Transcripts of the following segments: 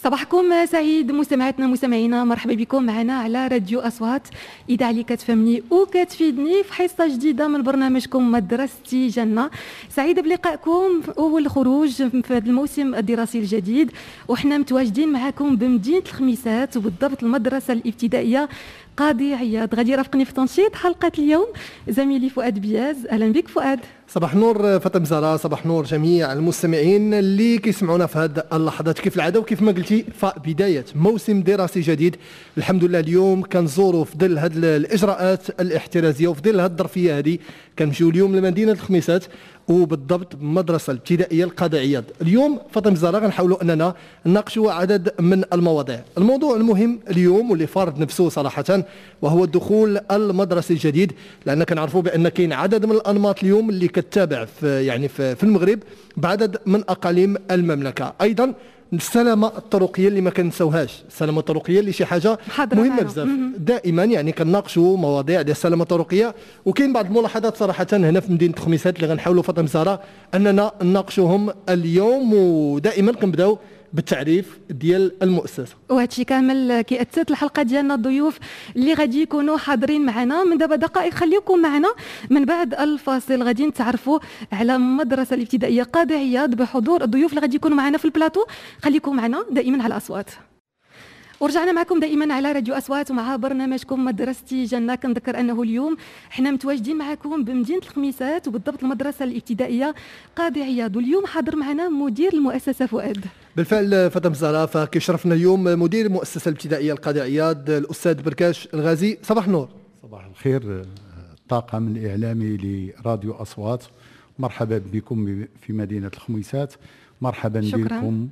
صباحكم سعيد مستمعاتنا مستمعينا، مرحبا بكم معنا على راديو أصوات، إذاعة اللي كتفهمني وكتفيدني في حصة جديدة من برنامجكم مدرستي جنة. سعيدة بلقائكم أول خروج في هذا الموسم الدراسي الجديد، وحنا متواجدين معكم بمدينة الخميسات وبالضبط المدرسة الابتدائية قاضي عياض. غادي يرافقني في تنشيط حلقة اليوم زميلي فؤاد بياز. أهلا بك فؤاد. صباح النور فاطمه زهراء، صباح النور جميع المستمعين اللي كيسمعونا في هذه اللحظات. كيف العاده وكيف ما قلتي فبدايه موسم دراسي جديد الحمد لله. اليوم كنزوروا في ظل هذه الاجراءات الاحترازيه وفي ظل هذه الظرفيه هذه كنمشيو اليوم لمدينه الخميسات وبالضبط بالمدرسه الابتدائيه القاضي عياض. اليوم فاطمه زهراء غنحاولوا اننا نناقشوا عدد من المواضيع. الموضوع المهم اليوم واللي فارض نفسه صراحه وهو الدخول المدرسي الجديد، لان كنعرفوا بان كاين عدد من الانماط اليوم اللي كتتابع في المغرب بعدد من اقاليم المملكه. ايضا السلامه الطرقيه اللي ما كنساوهاش، السلامه الطرقيه اللي شي حاجه مهمه بزاف. دائما يعني كنناقشوا مواضيع ديال السلامه الطرقيه، وكاين بعض الملاحظات صراحه هنا في مدينه الخميسات اللي غنحاولوا فاطمه زهراء اننا نناقشوهم اليوم. ودائما كنبداو بالتعريف ديال المؤسسه، وهادشي كامل كيأسس الحلقه ديالنا. الضيوف اللي غادي يكونوا حاضرين معنا من دابا دقائق خليكم معنا. من بعد الفاصل غادي نتعرفوا على المدرسه الابتدائيه قاضي عياض بحضور الضيوف اللي غادي يكونوا معنا في البلاطو. خليكم معنا دائما على اصوات. ورجعنا معكم دائما على راديو أصوات ومع برنامجكم مدرستي جنة. كنذكر أنه اليوم حنا متواجدين معكم بمدينة الخميسات وبالضبط المدرسة الابتدائية قاضي عياض، واليوم حاضر معنا مدير المؤسسة فؤاد. بالفعل فاطمه زهراء، فكيشرفنا اليوم مدير المؤسسة الابتدائية القاضي عياض الأستاذ بركاش الغازي. صباح النور. صباح الخير الطاقم الإعلامي لراديو أصوات، مرحبا بكم في مدينة الخميسات، مرحبا بكم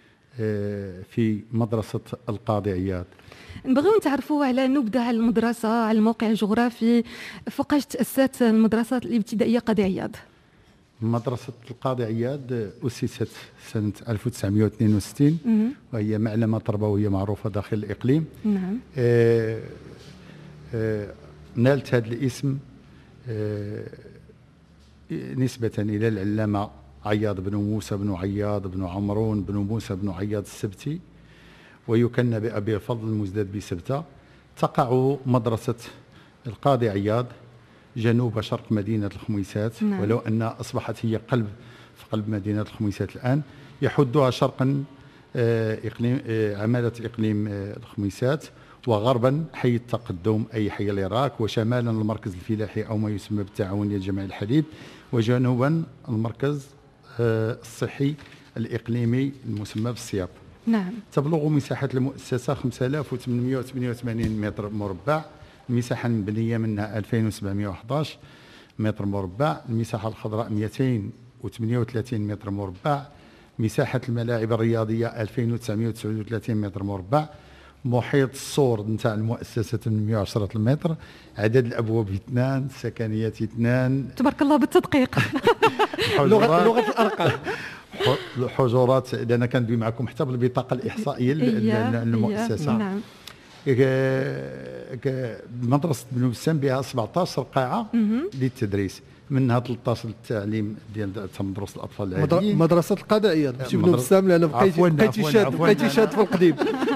في مدرسة القاضي عياض. نبغيو نتعرفوا على نبذة على المدرسة، على الموقع الجغرافي، فوقاش تأسست المدرسة الابتدائية قاضي عياض. مدرسة القاضي عياض أسست سنة 1962 وهي معلمة تربوية معروفة داخل الإقليم. نعم. نالت هذا الاسم نسبة إلى العلامة عياض بن موسى بن عياض بن عمرون بن موسى بن عياض السبتي، ويكنى بأبي الفضل المزداد بسبتة. تقع مدرسة القاضي عياض جنوب شرق مدينة الخميسات. نعم. ولو أن أصبحت هي في قلب مدينة الخميسات الآن، يحدها شرقا عمالة إقليم الخميسات، وغربا حي التقدم أي حي العراق، وشمالا المركز الفلاحي أو ما يسمى بالتعاونية الجمعية الحليب، وجنوبا المركز الصحي الإقليمي المسمى بالسياب. نعم. تبلغ مساحة المؤسسة 5888 متر مربع، المساحة المبنية منها 2711 متر مربع، المساحة الخضراء 238 متر مربع، مساحة الملاعب الرياضية 2939 متر مربع، محيط السور نتاع المؤسسة 810 متر، عدد الأبواب 2، سكنيات 2. تبارك الله بالتدقيق. لغة الأرقام. الحجرات لأن كندوي معكم حتى بالبطاقة الإحصائية للمؤسسة. نعم. مدرسة بن بسام بها 17 قاعة للتدريس، منها 13 للتعليم ديال مدرسة الأطفال العاديين. مدرسة القاضي عياض ماشي بن بسام، لأن بقيتي شاد في القديم.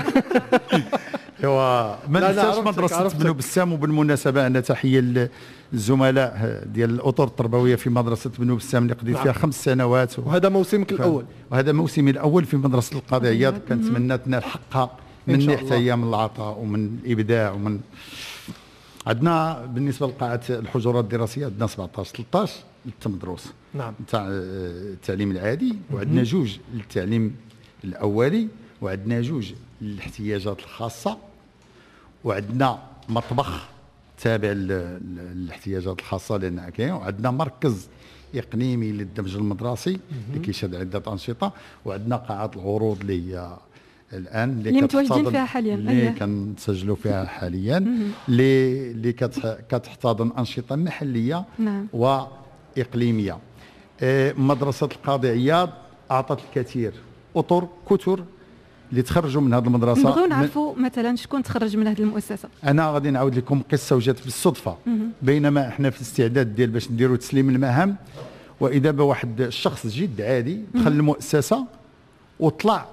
ايوا ما ننساش مدرسة بن بسام. وبالمناسبة أنا تحية للزملاء ديال الأطر التربوية في مدرسة بن بسام اللي قضيت فيها 5 سنوات. وهذا موسمك الأول. وهذا موسمي الأول في مدرسة القاضي عياض. كنتمنى تنال حقها مني حتى هي، من العطاء ومن الإبداع. ومن عندنا بالنسبة لقاعة الحجرات الدراسية عندنا 13 للتمدروس. نعم. تاع التعليم العادي، وعندنا 2 للتعليم الأولي، وعندنا 2 للاحتياجات الخاصة، وعندنا مطبخ تابع للاحتياجات الخاصة لأنها كاين، وعندنا مركز إقليمي للدمج المدرسي اللي كيشهد عدة أنشطة، وعندنا قاعة العروض اللي هي الآن اللي متواجدين فيها حاليا، اللي كنسجلوا فيها حاليا، اللي كتحتضن أنشطة محلية. نعم. وإقليمية. مدرسة القاضي عياض أعطت الكثير أطر كثر اللي تخرجوا من هذه المدرسة. نبغيو نعرفوا مثلا شكون تخرج من هذه المؤسسة. أنا غادي نعاود لكم قصة وجات بالصدفة. بينما احنا في الاستعداد ديال باش نديروا تسليم المهام، وإذا بواحد الشخص جد عادي دخل المؤسسة وطلع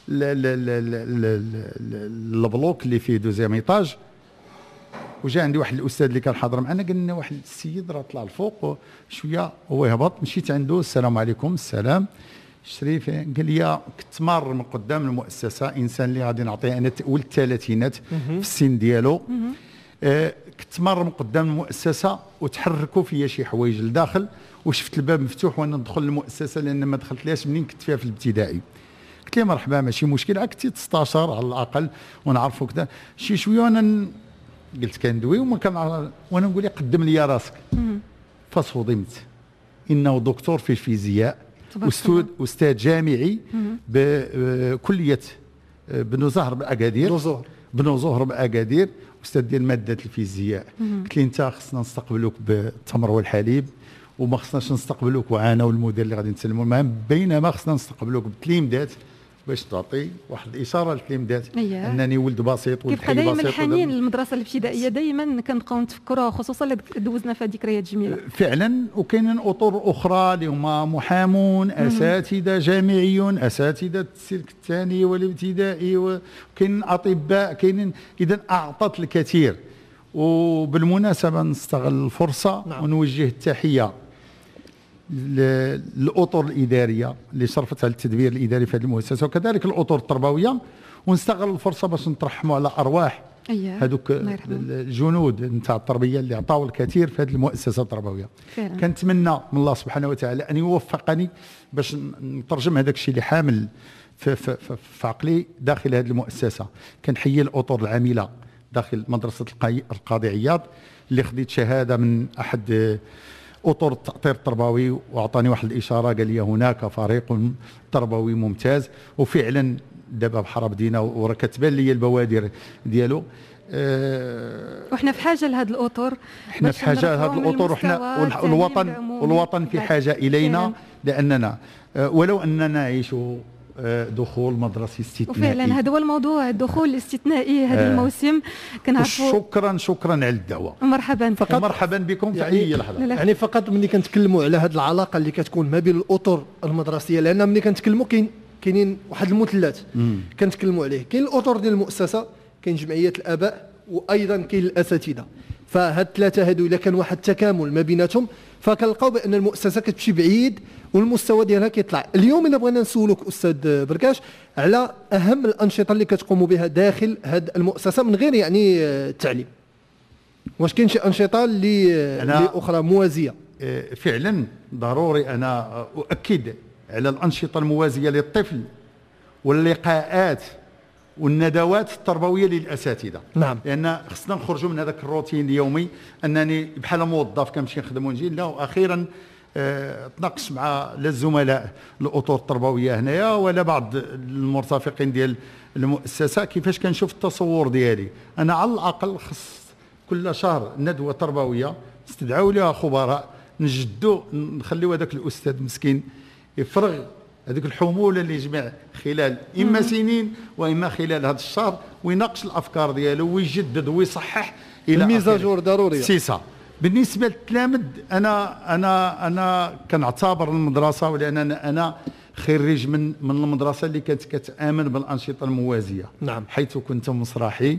البلوك اللي فيه دوزيام ايطاج، وجا عندي واحد الاستاذ اللي كان حاضر معنا، قال لنا واحد السيد راه طلع الفوق شويه، هو يهبط، مشيت عنده السلام عليكم. السلام شريف، قال لي كنت مار من قدام المؤسسه، انسان اللي غادي نعطيه انا ولد الثلاثينات في السن ديالو، كنت مار من قدام المؤسسه وتحركوا فيا شي حوايج لداخل، وشفت الباب مفتوح وانا ندخل المؤسسه لان ما دخلت ليش منين كنت فيها في الابتدائي. قلت له مرحبا ماشي مشكل، كنتي 16 على الاقل ونعرفوا كذا شي شويه، وانا قلت كندوي وانا نقول لي قدم لي راسك، فصدمت انه دكتور في الفيزياء، استاذ جامعي بكليه بنو زهر باكادير، استاذ ديال ماده الفيزياء. قلت لي انت خصنا نستقبلوك بالتمر والحليب، وما خصناش نستقبلوك وانا والمدير اللي غادي نسلموا المهام، بينما خصنا نستقبلوك بالتلميذات باش تعطي واحد الاشاره للتلميذات انني ولد بسيط، ولد حي بسيط. دائما حنين للمدرسه الابتدائيه، دائما كنبقاو نتفكروها، خصوصا اللي دوزنا فيها ذكريات جميله فعلا. وكاينين اطر اخرى اللي هما محامون، اساتذه جامعيون، اساتذه السلك الثاني والابتدائي، وكاينين اطباء، كاينين. اذا اعطت الكثير. وبالمناسبه نستغل الفرصه ونوجه التحيه للاطر الاداريه اللي صرفت على التدبير الاداري في هذه المؤسسه، وكذلك الاطر التربويه، ونستغل الفرصه باش نترحموا على ارواح هذوك الجنود نتاع التربيه اللي عطاو الكثير في هذه المؤسسه التربويه. كنتمنى من الله سبحانه وتعالى ان يوفقني باش نترجم هذاك الشيء اللي حامل في عقلي داخل هذه المؤسسه. كنحيي الاطر العامله داخل مدرسه القاضي عياض اللي خديت شهاده من احد اطر التاطير التربوي، واعطاني واحد الاشاره، قال لي هناك فريق تربوي ممتاز، وفعلا دابا بحر بدينا وراه كتبان لي البوادر ديالو. وحنا في حاجه لهذه الاطر، احنا في حاجه لهذه الاطر، وحنا والوطن في حاجه الينا، لاننا ولو اننا نعيش دخول مدرسي استثنائي، وفعلا هذا هو الموضوع، الدخول الاستثنائي هذا الموسم. كنعرفوا شكرا على الدعوه، مرحبا بكم في اي لحظه. يعني فقط ملي كنتكلموا على هذه العلاقه اللي كتكون ما بين الاطر المدرسيه، لان ملي كنتكلموا كاينين واحد المثلث كنتكلموا عليه، كاين الاطر ديال المؤسسه، كاين جمعيات الاباء، وايضا كاين الاساتذه. فهاد الثلاثه هادو الا كان واحد التكامل ما بيناتهم فكنلقاو بان المؤسسه كتمشي بعيد والمستوى ديالها كيطلع. اليوم الا بغينا نسولوك استاذ بركاش على اهم الانشطه اللي كتقوموا بها داخل هاد المؤسسه من غير يعني التعليم، واش كاين شي انشطه اللي اخرى موازيه؟ فعلا ضروري انا اؤكد على الانشطه الموازيه للطفل واللقاءات والندوات التربويه للاساتذه. نعم. لان خصنا نخرجوا من هذاك الروتين اليومي انني بحال موظف كنمشي نخدم ونجي. لا، واخيرا تناقش مع الزملاء الاطر التربويه هنايا ولا بعض المرتفقين ديال المؤسسه كيفاش كنشوف التصور ديالي. انا على الاقل خص كل شهر ندوه تربويه نستدعوا لها خبراء، نجدوا نخليوا هذاك الاستاذ مسكين يفرغ هذيك الحموله اللي يجمع خلال اما سنين واما خلال هذا الشهر، ويناقش الافكار ديالو ويجدد ويصحح الى الميزاجور ضروريه. سيسا. بالنسبه للتلامذ انا كنعتبر المدرسه، ولان انا خريج من المدرسه اللي كانت كتامن بالانشطه الموازيه. نعم. حيث كنت مسرحي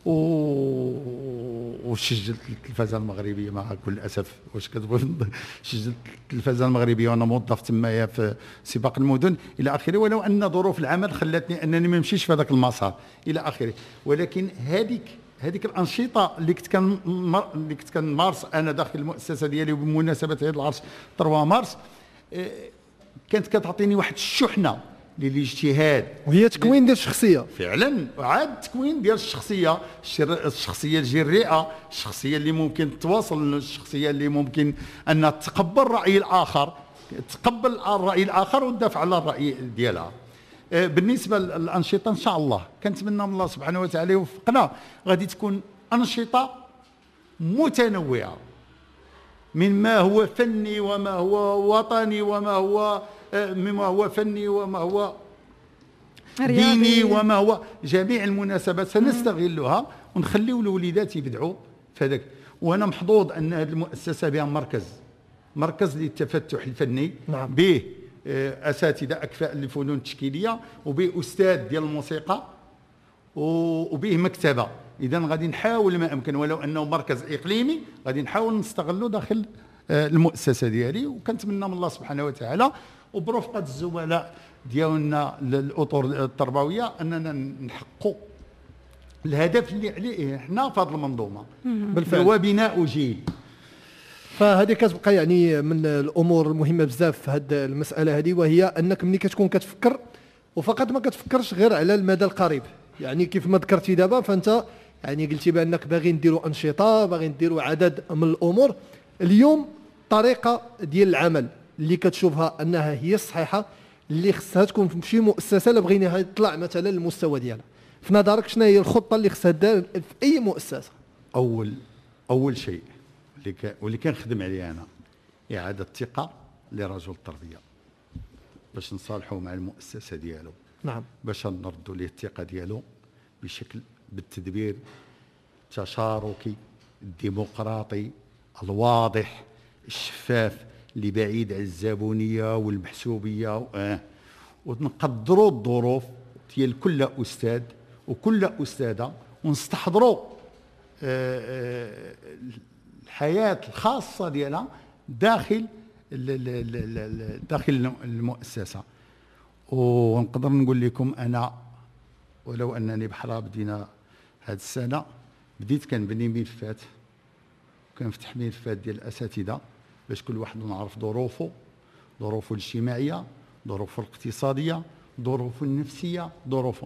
وسجلت التلفازه المغربيه، مع كل اسف واش كتبغي سجلت التلفازه المغربيه وانا موظف تمايا في سباق المدن الى اخره، ولو ان ظروف العمل خلتني انني ما نمشيش في هذاك المسار الى اخره. ولكن هذيك الانشطه اللي كنت كنمارس انا داخل المؤسسه ديالي، وبمناسبه هذا العرس 3 مارس كانت كتعطيني واحد الشحنه للاجتهاد، وهي تكوين ديال الشخصيه. فعلا، وعاد تكوين ديال الشخصيه الجريئه، الشخصيه اللي ممكن تواصل، الشخصيه اللي ممكن ان تقبل الراي الاخر، تقبل الراي الاخر وتدافع على الراي ديالها. بالنسبه للانشطه ان شاء الله كنتمنى من الله سبحانه وتعالى يوفقنا، غادي تكون انشطه متنوعه مما هو فني وما هو وطني وما هو فني وما هو ديني وما هو جميع المناسبات سنستغلها ونخليو الوليدات يبدعوا في هذاك. وانا محظوظ ان هذه المؤسسه بها مركز للتفتح الفني. نعم. به اساتذه اكفاء للفنون التشكيليه، وبه استاذ ديال الموسيقى، وبه مكتبه. اذا غادي نحاول ما امكن، ولو انه مركز اقليمي غادي نحاول نستغلوا داخل المؤسسه ديالي. وكنتمنى من الله سبحانه وتعالى وبرفقه الزملاء ديالنا الاطر التربويه اننا نحققوا الهدف اللي عليه حنا في هذه المنظومه، بالفعل هو بناء جيل. فهذه كتبقى يعني من الامور المهمه بزاف في هذه المساله هذه، وهي انك ملي كتكون كتفكر وفقط ما كتفكرش غير على المدى القريب. يعني كيف ما ذكرتي دابا، فانت يعني قلتي بانك باغي نديروا انشطه، باغي نديروا عدد من الامور. اليوم طريقه ديال العمل اللي كتشوفها انها هي الصحيحه اللي خصها تكون في شي مؤسسه الا بغيناها يطلع مثلا المستوى ديالها، في نظرك شنو هي الخطه اللي خصها دار في اي مؤسسه؟ اول شيء واللي كنخدم عليه انا اعاده الثقه لرجل التربيه، باش نصالحوا مع المؤسسه ديالو. نعم. باش نردوا ليه الثقه ديالو بشكل بالتدبير التشاركي الديمقراطي الواضح الشفاف اللي بعيد عن الزبونيه والمحسوبيه، ونقدروا الظروف ديال كل استاذ وكل استاذه، ونستحضروا الحياه الخاصه ديالها داخل المؤسسه. ونقدر نقول لكم انا، ولو انني بحال بدينا هذه السنه، بديت كنبني ملفات، كنفتح ملفات ديال الاساتذه باش كل واحد نعرف ظروفه الاجتماعيه، ظروفه الاقتصاديه، ظروفه النفسيه، ظروفه.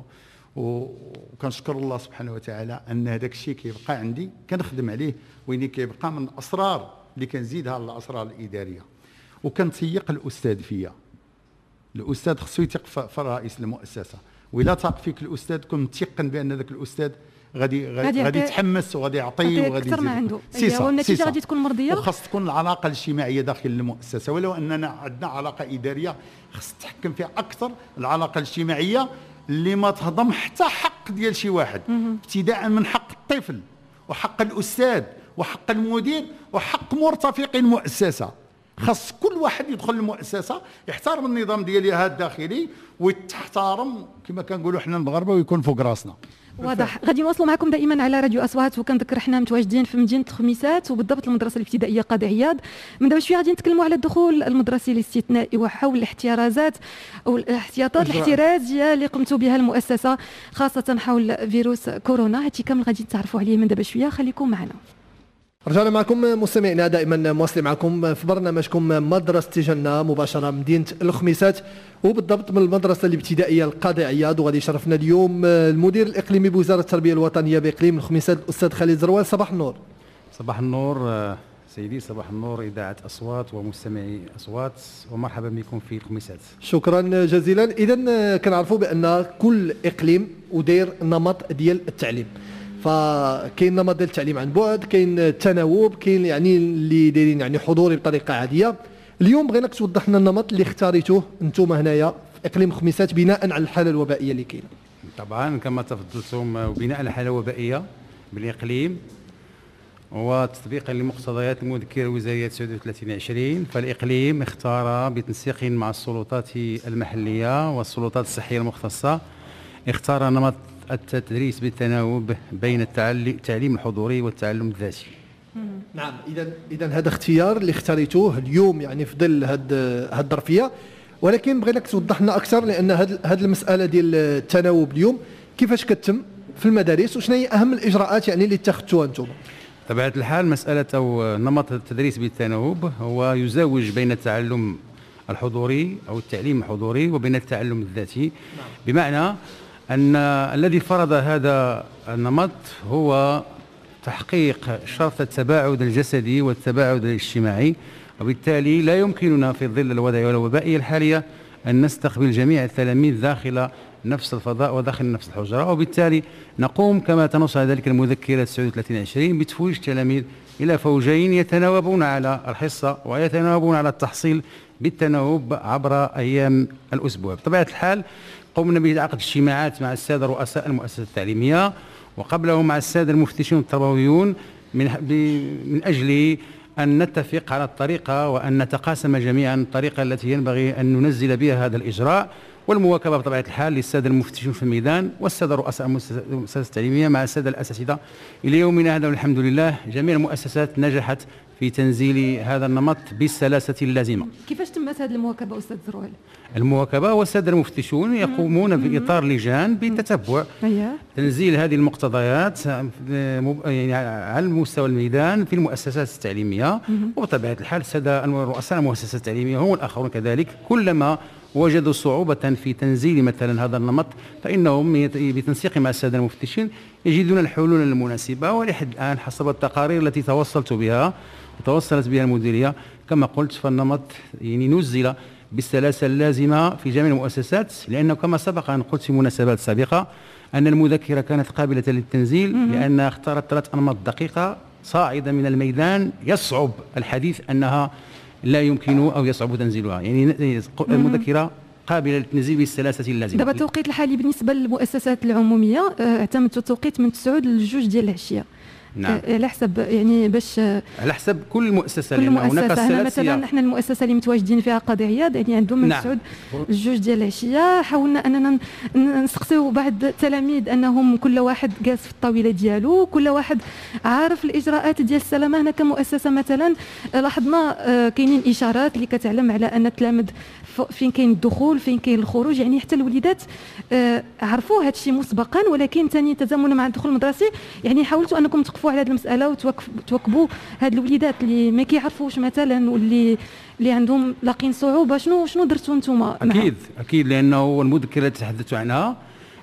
وكنشكر الله سبحانه وتعالى ان هذاك الشيء كيبقى عندي كنخدم عليه، وين كيبقى من الاسرار اللي كنزيدها على الاسرار الاداريه. وكنتيق الاستاذ فيا، الاستاذ خصو يثق في رئيس المؤسسه، وإلا ثق فيك الاستاذ كن متيقن بان ذاك الاستاذ غادي يتحمس وغادي يعطي وغادي اكثر ما عنده، والنتيجه غادي تكون مرضيه. وخاص تكون العلاقه الاجتماعيه داخل المؤسسه، ولو اننا عندنا علاقه اداريه خص تحكم فيها اكثر العلاقه الاجتماعيه اللي ما تهضم حتى حق ديال شي واحد، ابتداء من حق الطفل وحق الاستاذ وحق المدير وحق مرتفقي المؤسسه. خاص كل واحد يدخل المؤسسه يحترم النظام ديالها الداخلي ويحترم كما كنقولوا حنا المغاربه ويكون فوق راسنا. واضح. غادي نواصلوا معكم دائما على راديو اصوات، وكنذكر حنا متواجدين في مدينه خميسات وبالضبط المدرسه الابتدائيه قاضي عياض. من دابا شويه غادي نتكلموا على الدخول المدرسي الاستثنائي وحول الاحترازات او الاحتياطات الاحترازيه اللي قمتوا بها المؤسسه خاصه حول فيروس كورونا. هادشي كامل غادي تعرفوا عليه من دابا شويه، خليكم معنا. رجعنا معكم مستمعينا، دائما مواصلين معكم في برنامجكم مدرسة جنة مباشرة من مدينة الخميسات، وبالضبط من المدرسة الابتدائية القاضي عياض. وغادي يشرفنا اليوم المدير الإقليمي بوزارة التربية الوطنية بإقليم الخميسات الأستاذ خالد زروال. صباح النور. صباح النور سيدي، صباح النور إذاعة أصوات ومستمعي أصوات، ومرحبا بكم في الخميسات. شكرا جزيلا. إذا كنعرفوا بأن كل إقليم وداير نمط ديال التعليم، فكاين نمط ديال التعليم عن بعد، كاين التناوب، كاين يعني اللي دايرين يعني حضوري بطريقه عاديه. اليوم بغيناك توضح لنا النمط اللي اختاريتوه انتم هنايا في اقليم خميسات بناء على الحاله الوبائيه اللي كاينه. طبعا كما تفضلتم، وبناء على الحاله الوبائيه بالاقليم وتطبيقا لمقتضيات المذكره الوزاريه 39/20، فالاقليم اختار بتنسيق مع السلطات المحليه والسلطات الصحيه المختصه، اختار نمط التدريس بالتناوب بين التعليم الحضوري والتعلم الذاتي. نعم. اذا هذا اختيار اللي اختاريتوه اليوم يعني في ظل هذه الظرفيه، ولكن بغيناك توضح لنا اكثر، لان هذه المساله ديال التناوب اليوم كيفاش كتم في المدارس، وشنو هي اهم الاجراءات يعني اللي اتخذتوها انتم؟ بطبيعه الحال مساله او نمط التدريس بالتناوب هو يزوج بين التعلم الحضوري او التعليم الحضوري وبين التعلم الذاتي. بمعنى أن الذي فرض هذا النمط هو تحقيق شرط التباعد الجسدي والتباعد الاجتماعي، وبالتالي لا يمكننا في ظل الوضع الوبائي الحالية أن نستقبل جميع التلاميذ داخل نفس الفضاء وداخل نفس الحجرة، وبالتالي نقوم كما تنص على ذلك المذكرة 39/20 بتفويج التلاميذ إلى فوجين يتناوبون على الحصة ويتناوبون على التحصيل بالتناوب عبر أيام الأسبوع. بطبيعة الحال قمنا بعقد اجتماعات مع السادة رؤساء المؤسسات التعليمية وقبلهم مع السادة المفتشين التربويون من أجل أن نتفق على الطريقة وأن نتقاسم جميعا الطريقة التي ينبغي أن ننزل بها هذا الإجراء، والمواكبة بطبيعة الحال للسادة المفتشين في الميدان والسادة رؤساء المؤسسات التعليمية مع السادة الأساتذة. إلى يومنا هذا والحمد لله جميع المؤسسات نجحت في تنزيل هذا النمط بالسلاسة اللازمة. كيفاش تمت هذه المواكبة أستاذ زروال؟ المواكبة والسادة المفتشون يقومون بإطار لجان بتتبع تنزيل هذه المقتضيات يعني على مستوى الميدان في المؤسسات التعليمية، وبطبيعة الحال السادة رؤساء المؤسسات التعليمية هم الآخرون كذلك كلما وجدوا صعوبة في تنزيل مثلا هذا النمط فإنهم بتنسيق مع السادة المفتشين يجدون الحلول المناسبة. ولحد الآن حسب التقارير التي توصلت بها وتوصلت بها المديرية كما قلت فالنمط يعني نزل بالسلاسة اللازمة في جميع المؤسسات، لأنه كما سبق أن قلت في مناسبات سابقة أن المذكرة كانت قابلة للتنزيل لأنها اختارت 3 أنماط دقيقة صاعدة من الميدان يصعب الحديث أنها لا يمكن أو يصعب تنزيلها، يعني المذكرة قابلة للتنزيل بالسلاسة اللازمة. دابا التوقيت الحالي بالنسبة للمؤسسات العمومية اعتمدتوا التوقيت من 9 ل2 ديال العشية. نعم. على حسب يعني باش على حسب كل مؤسسة، كل لأن هناك مؤسسة. مثلا احنا المؤسسة اللي متواجدين فيها قاضي عياض يعني عندهم من 9 ل2 ديال العشية. حاولنا أننا نسقسيو بعض التلاميذ أنهم كل واحد جالس في الطاولة ديالو، كل واحد عارف الإجراءات ديال السلامة. هنا كمؤسسة مثلا لاحظنا كاينين إشارات اللي كتعلم على أن التلاميذ فين كاين الدخول فين كاين الخروج، يعني حتى الوليدات عرفوا هذا الشيء مسبقا، ولكن ثاني تزامنا مع الدخول المدرسي يعني حاولتوا انكم توقفوا على هذه المساله وتواكبوا هاد الوليدات اللي ما كيعرفوش مثلا واللي عندهم لاقين صعوبه. شنو درتوا نتوما؟ اكيد لانه المذكره التي تحدثت عنها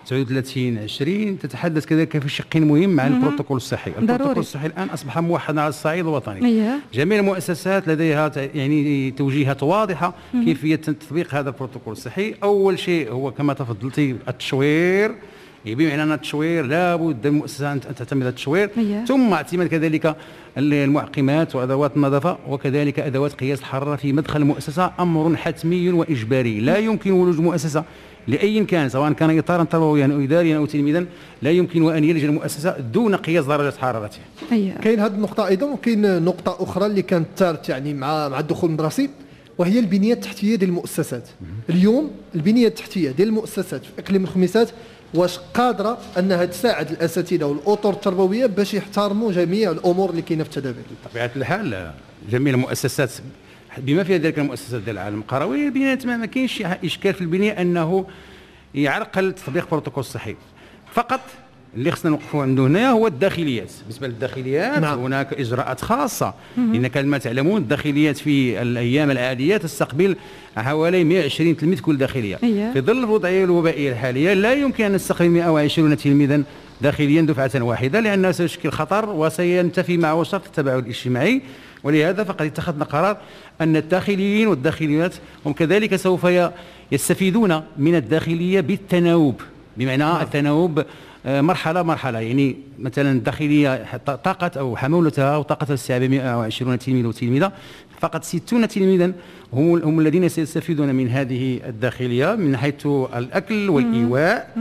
39/20 تتحدث كذلك في شق مهم مع البروتوكول الصحي. البروتوكول الصحي الان اصبح موحدا على الصعيد الوطني. جميع المؤسسات لديها يعني توجيهات واضحه كيفيه تطبيق هذا البروتوكول الصحي. اول شيء هو كما تفضلتي التشوير، بمعنى ان التشوير لابد المؤسسه ان تعتمد على التشوير، ثم اعتماد كذلك المعقمات وادوات النظافه وكذلك ادوات قياس الحراره في مدخل المؤسسه، امر حتمي واجباري. لا يمكن ولوج مؤسسه لاي كان سواء كان اطارا تربويا او اداريا او تلميذا لا يمكن ان يلج المؤسسه دون قياس درجه حرارته. كاين هذه النقطه ايضا، وكاين نقطه اخرى اللي كانت ثارت يعني مع الدخول المدرسي، وهي البنيه التحتيه ديال المؤسسات. اليوم البنيه التحتيه ديال المؤسسات في اقليم الخميسات واش قادره انها تساعد الاساتذه والاطر التربويه باش يحترموا جميع الامور اللي كاينه في التدابير؟ بطبيعه الحال جميع المؤسسات بما فيها ذلك المؤسسات ديال العالم القروي البنيه ما كاينش اشكال في البنيه انه يعرقل تطبيق البروتوكول الصحي. فقط اللي خصنا نوقفوا عنده هنا هو الداخليات. بالنسبه للداخليات هناك اجراءات خاصه، لان كما تعلمون الداخليات في الايام العاديه تستقبل حوالي 120 تلميذ كل داخليه. في ظل الوضعيه الوبائيه الحاليه لا يمكن ان نستقبل 120 تلميذا داخليا دفعه واحده، لانه سيشكل خطر وسينتفي معه شرط التباعد الاجتماعي. ولهذا فقد اتخذنا قرار ان الداخليين والداخليات هم كذلك سوف يستفيدون من الداخليه بالتناوب، بمعنى التناوب مرحله، يعني مثلا الداخليه طاقه او حمولتها او طاقتها الاستيعابيه 120 تلميذ وتلميذه، فقط 60 تلميذا هم الذين سيستفيدون من هذه الداخليه من حيث الاكل والايواء،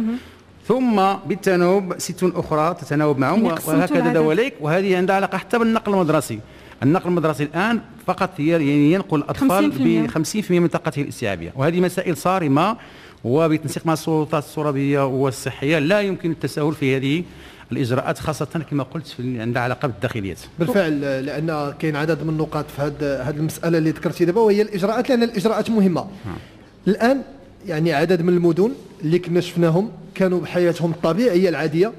ثم بالتناوب 60 اخرى تتناوب معهم وهكذا دواليك. وهذه عندها علاقه حتى بالنقل المدرسي. النقل المدرسي الان فقط يعني ينقل الاطفال ب 50% من طاقته الاستيعابيه، وهذه مسائل صارمه وبالتنسيق مع السلطات الترابيه والصحيه لا يمكن التساهل في هذه الاجراءات، خاصه كما قلت عندها علاقه بالداخليات. بالفعل، لان كاين عدد من النقاط في هذه المساله اللي ذكرتي دابا، وهي الاجراءات، لان الاجراءات مهمه. الان يعني عدد من المدن اللي كنا شفناهم كانوا بحياتهم الطبيعيه العاديه،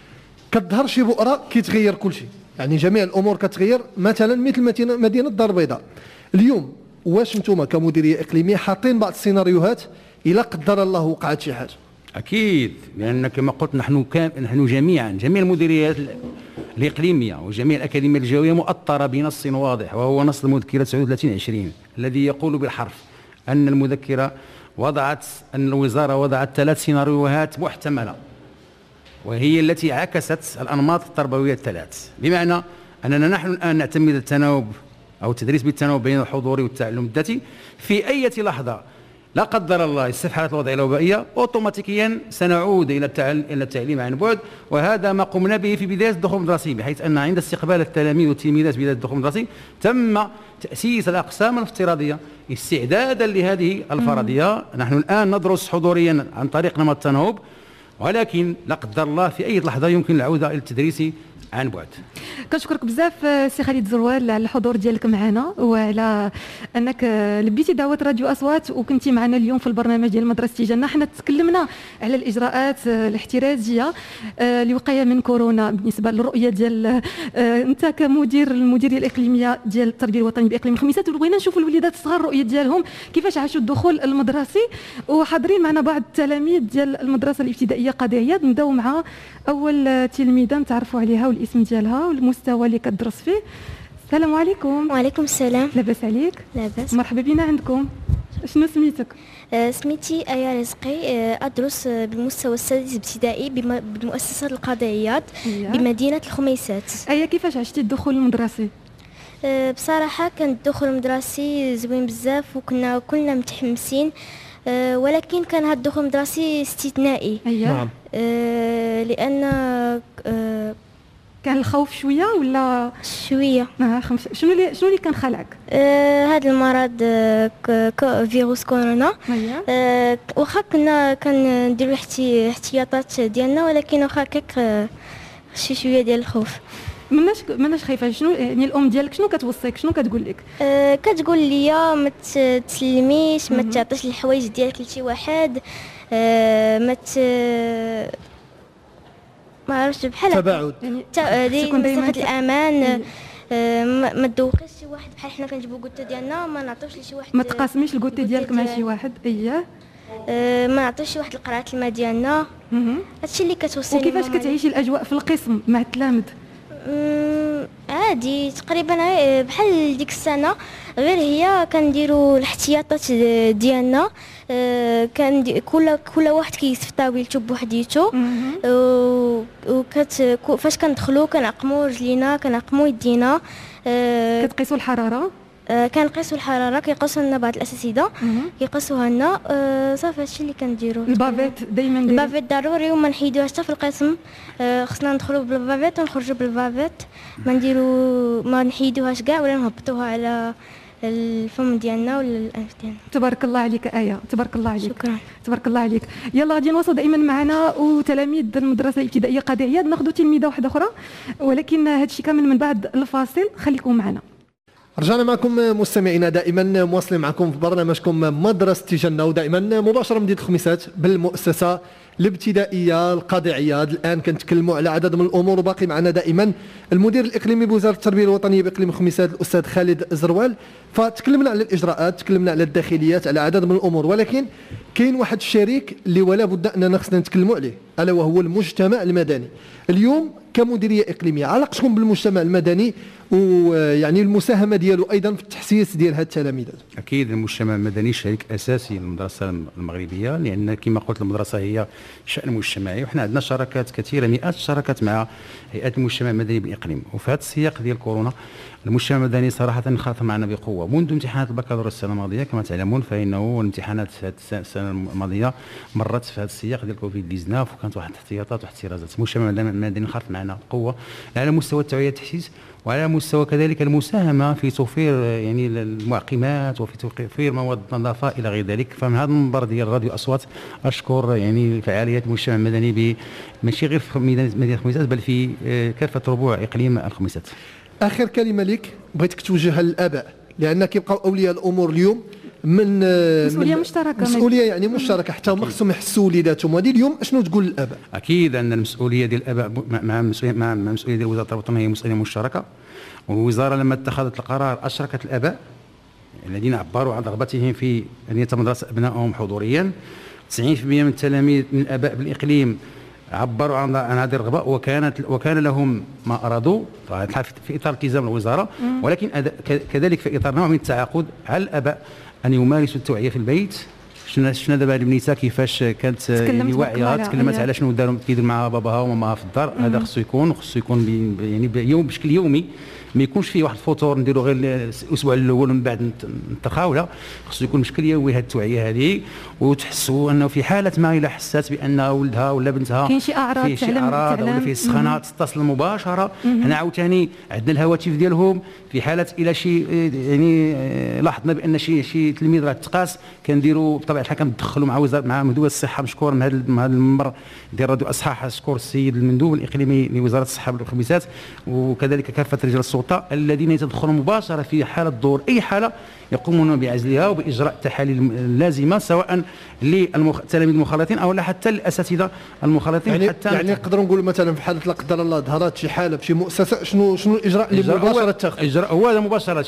كتظهر شي بؤره كيتغير كل شيء، يعني جميع الامور كتغير. مثلا مثل مدينه الدار البيضاء اليوم، واش نتوما كمديريه اقليميه حاطين بعض السيناريوهات الى قدر الله وقعت شي حاجه؟ اكيد، لان كما قلت نحن جميع المديريات الاقليميه وجميع الاكاديميات الجويه مؤطره بنص واضح، وهو نص المذكره 39/20 الذي يقول بالحرف ان الوزاره وضعت 3 سيناريوهات محتمله، وهي التي عكست الانماط التربويه الثلاث. بمعنى اننا نحن الان نعتمد التناوب او التدريس بالتناوب بين الحضوري والتعلم الذاتي. في اي لحظه لا قدر الله استفحلت الوضعيه الوبائيه اوتوماتيكيا سنعود الى التعليم عن بعد، وهذا ما قمنا به في بدايه الدخول المدرسي، بحيث ان عند استقبال التلاميذ والتلميذات بدايه الدخول المدرسي تم تاسيس الاقسام الافتراضيه استعدادا لهذه الفرضيه. نحن الان ندرس حضوريا عن طريق نمط التناوب، ولكن لا قدر الله في اي لحظه يمكن العوده الى التدريس عن بعد. كنشكرك بزاف سي خالد زروال على الحضور ديالك معنا، وعلى انك لبيتي دعوه راديو اصوات وكنتي معنا اليوم في البرنامج ديال مدرسة جنة. حنا تكلمنا على الاجراءات الاحترازيه للوقايه من كورونا بالنسبه للرؤيه ديال انت كمدير المديريه الاقليميه ديال التربيه الوطنيه باقليم خميسات، وبغينا نشوفوا الوليدات الصغار الرؤيه ديالهم كيفاش عاشوا الدخول المدرسي. وحاضرين معنا بعض التلاميذ ديال المدرسه الابتدائيه قاضي عياض. نبداو مع اول تلميذه نتعرفوا عليها والاسم ديالها والمستوى اللي كتدرس فيه. السلام عليكم. وعليكم السلام. لاباس عليك؟ لاباس. مرحبا بنا عندكم. شنو سميتك؟ سميتي آية رزقي، أدرس بالمستوى السادس ابتدائي بالمؤسسة القاضي عياض بمدينة الخميسات. آية، كيفاش عشتي الدخول المدرسي؟ بصراحة كان الدخول المدرسي زوين بزاف وكنا كلنا متحمسين، ولكن كان هذا الدخول المدرسي استثنائي. نعم. لأن كان الخوف شويه ولا شويه؟ شنو اللي كان خلعك؟ هذا المرض فيروس كورونا. واخا كنا كنديروا الاحتياطات ديالنا، ولكن واخا هكاك شويه ديال الخوف. مناش خايفه؟ شنو يعني الام ديالك شنو كتوصيك، شنو كتقول لك؟ كتقول لي ما تسلميش، ما تعطيش الحوايج ديالك لشي واحد، ما عرفتش بحال تباعد، يعني مسافه الامان. ما تذوقيش شي واحد بحال حنا كنجيبوا الكوتي ديالنا، ما نعطيوش لشي واحد، ما تقاسميش الكوتي ديالك مع شي واحد. ما نعطيوش شي واحد القرعه الماء ديالنا. هادشي اللي كتوصيني. وكيفاش كتعيشي الاجواء في القسم مع التلاميذ؟ عادي تقريبا بحال ديك السنه، غير هي كنديروا الاحتياطات ديالنا. كان كل واحد كيصف طاولته بوحديته، فاش كندخلوا كنعقموا رجلينا كنعقموا يدينا. كتقيسوا الحراره؟ كنقيسوا الحراره، كيقيسوا لنا بعض الاساتذه كيقيسوها لنا. صافي هادشي اللي كنديروا. البافيت دائما البافيت ضروري وما نحيدوهاش حتى في القسم. خصنا ندخلوا بالبافيت ونخرجوا بالبافيت، ما نحيدوهاش كاع ولا نهبطوها على الفم ديالنا ولا الانف ديالنا. تبارك الله عليك آية، تبارك الله عليك. شكرا. تبارك الله عليك. يلا غادي نواصل دائما معنا وتلاميذ المدرسه الابتدائيه قاضي عياض. ناخذ تلميذه واحده اخرى، ولكن هادشي كامل من بعد الفاصل. خليكم معنا. رجعنا معكم مستمعينا، دائما مواصلين معكم في برنامجكم مدرسة جنة، ودائما مباشرة من مدينة الخميسات بالمؤسسة الابتدائية القاضي عياض. الآن كنتكلموا على عدد من الأمور، وباقي معنا دائما المدير الإقليمي بوزارة التربية الوطنية بإقليم الخميسات الأستاذ خالد زروال. فتكلمنا على الإجراءات، تكلمنا على الداخليات، على عدد من الأمور، ولكن كاين واحد الشريك اللي ولا بد أننا خصنا نتكلموا عليه، ألا وهو المجتمع المدني. اليوم كمديرية إقليمية علاقتكم بالمجتمع المدني ويعني المساهمة ديالو أيضا في التحسيس ديال هاد التلاميذ؟ أكيد المجتمع المدني شريك أساسي للمدرسة المغربية، لأن كما قلت المدرسة هي شأن مجتمعي، وحنا عندنا شراكات كثيرة، مئات الشراكات مع هيئات المجتمع المدني بالإقليم. وفي هذا السياق ديال كورونا المجتمع المدني صراحة انخرط معنا بقوة منذ امتحانات البكالوريوس السنة الماضية. كما تعلمون فإنه الامتحانات في السنة الماضية مرت في هذا السياق ديال كوفيد 19، وكانت واحد الاحتياطات واحترازات. المجتمع المدني انخرط معنا بقوة على مستوى التوعية والتحسيس، وعلى مستوى كذلك المساهمة في توفير يعني المعقمات وفي توفير مواد النظافة إلى غير ذلك. فمن هذا المنبر ديال راديو أصوات أشكر يعني فعاليات المجتمع المدني ماشي غير في مدينة الخميسات بل في كافة ربوع إقليم الخميسات. آخر كلمة لك بغيتك توجهها للآباء، لأن كيبقاو أولياء الأمور اليوم من مسؤولية مشتركة، مسؤولية يعني مشتركة، حتى هما خصهم يحسوا وليداتهم. وهذه اليوم شنو تقول للآباء؟ أكيد أن المسؤولية ديال الآباء مع المسؤولية ديال وزارة الوطنية هي مسؤولية مشتركة، والوزارة لما اتخذت القرار أشركت الآباء الذين عبروا عن رغبتهم في أن يتمدرس أبنائهم حضوريا. 90% من التلاميذ من الآباء بالإقليم عبروا عن هذه الرغبة، وكان لهم ما أرادوا في إطار التزام الوزارة، ولكن كذلك في إطار نوع من التعاقد على الآباء أن يمارسوا التوعية في البيت شفنا دابا البنيته كيفاش كانت يعني واعيه، تكلمت على شنو داروا كيدير مع باباها وماماها في الدار. هذا خصو يكون يعني يوم بشكل يومي، ما يكونش فيه واحد الفطور نديرو غير الاسبوع الاول ومن بعد نترخاو. لا، خصو يكون بشكل يومي هذه التوعيه هذه، وتحسوا انه في حاله ما الا حسات بان ولدها ولا بنتها كاين شي اعراض، فيه شي اعراض ولا فيه سخانه، تتصل مباشره. حنا عاوتاني عندنا الهواتف ديالهم في حاله الى شي يعني لاحظنا بان شي تلميذ راه تقاس، كنديروا بطبيعه الحال كندخلوا مع مدير الصحه مشكور من هذا المنبر ديال راديو اصحاح، اشكر السيد المندوب الاقليمي لوزاره الصحه والخبيثات، وكذلك كافه رجال السلطه الذين يتدخلون مباشره في حاله ظهور اي حاله، يقومون بعزلها وباجراء التحاليل اللازمه سواء للتلاميذ المخالطين او لا حتى للاساتذه المخالطين. يعني حتى يعني نقدروا نقولوا مثلا في حاله لا قدر الله ظهرت شي حاله في شي مؤسسه، شنو الاجراء اللي مباشره تاخذ؟ اجراء هو هذا مباشره.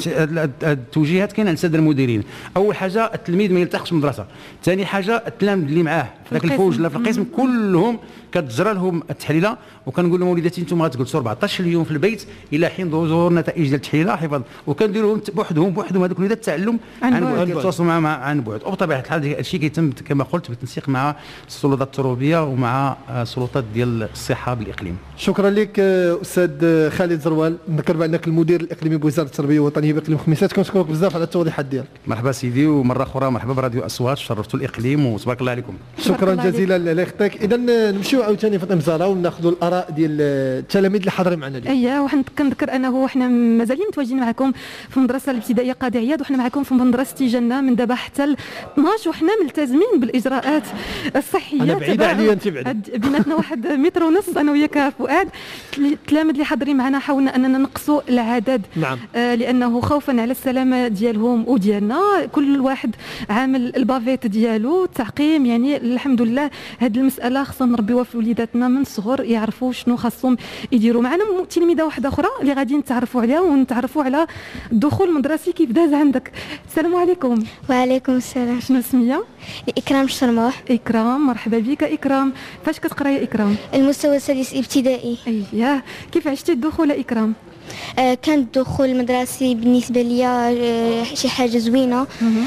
التوجيهات كاينه عند الساده المديرين. اول حاجه التلميذ ما يلتحقش بالمدرسه، ثاني حاجه التلاميذ اللي معاه في ذاك الفوج ولا في القسم كلهم كتجرى لهم التحليله، وكنقول لهم وليداتي انتم غتجلسوا 14 يوم في البيت الى حين ظهور نتائج ديال التحليله حفظ، وكنديروا لهم بوحدهم هذوك الوليدات التعلم عن بعد، يتواصلوا مع عن بعد. وبطبيعه الحال هذا الشيء كيتم كما قلت بالتنسيق مع السلطات التربويه ومع السلطات ديال الصحه بالاقليم. شكرا لك استاذ خالد زروال، نذكر بانك المدير الاقليمي بوزاره التربيه الوطنيه باقليم خميسات. كنشكرك بزاف على التوضيحات ديالك. مرحبا سيدي، ومره اخرى مرحبا براديو اصوات، شرفتوا الاقليم وتبارك الله عليكم. شكرا جزيلا لخطيك. اذا نمشيو عاوتاني فاطمه زهراء وناخذوا الاراء ديال التلاميذ اللي حاضرين معنا اليوم. اييه، وحنا كنذكر انه حنا مازالين متواجدين معكم في المدرسه الابتدائيه قاضي عياض، وحنا معكم في مدرسه جنه من دابا حتى 12، وحنا ملتزمين بالاجراءات الصحيه. انا بعيده عليا انت بعد بيناتنا 1.5 متر انا وياك فؤاد. التلاميذ اللي حاضرين معنا حاولنا اننا نقصوا العدد. نعم. لانه خوفا على السلامه ديالهم وديالنا، كل واحد عامل البافيت ديالو، التعقيم. يعني الحمد لله هذه المساله خصنا نربيوها في وليداتنا من الصغر، يعرفوا شنو خاصهم يديروا. معنا تلميذه واحده اخرى اللي غادي نتعرفوا عليها ونتعرفوا على الدخول المدرسي كيف داز عندك. السلام عليكم. وعليكم السلام. شنو السميه؟ إكرام الشرموح. إكرام، مرحبا بك إكرام. فاش كتقرا يا إكرام؟ المستوى السادس ابتدائي. أييه، كيف عشتي الدخول إكرام؟ كان الدخول المدرسي بالنسبة لي شي حاجة زوينة.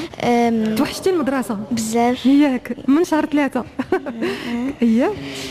توحشتي المدرسة؟ بزاف. ياك من شهر 3. أييه.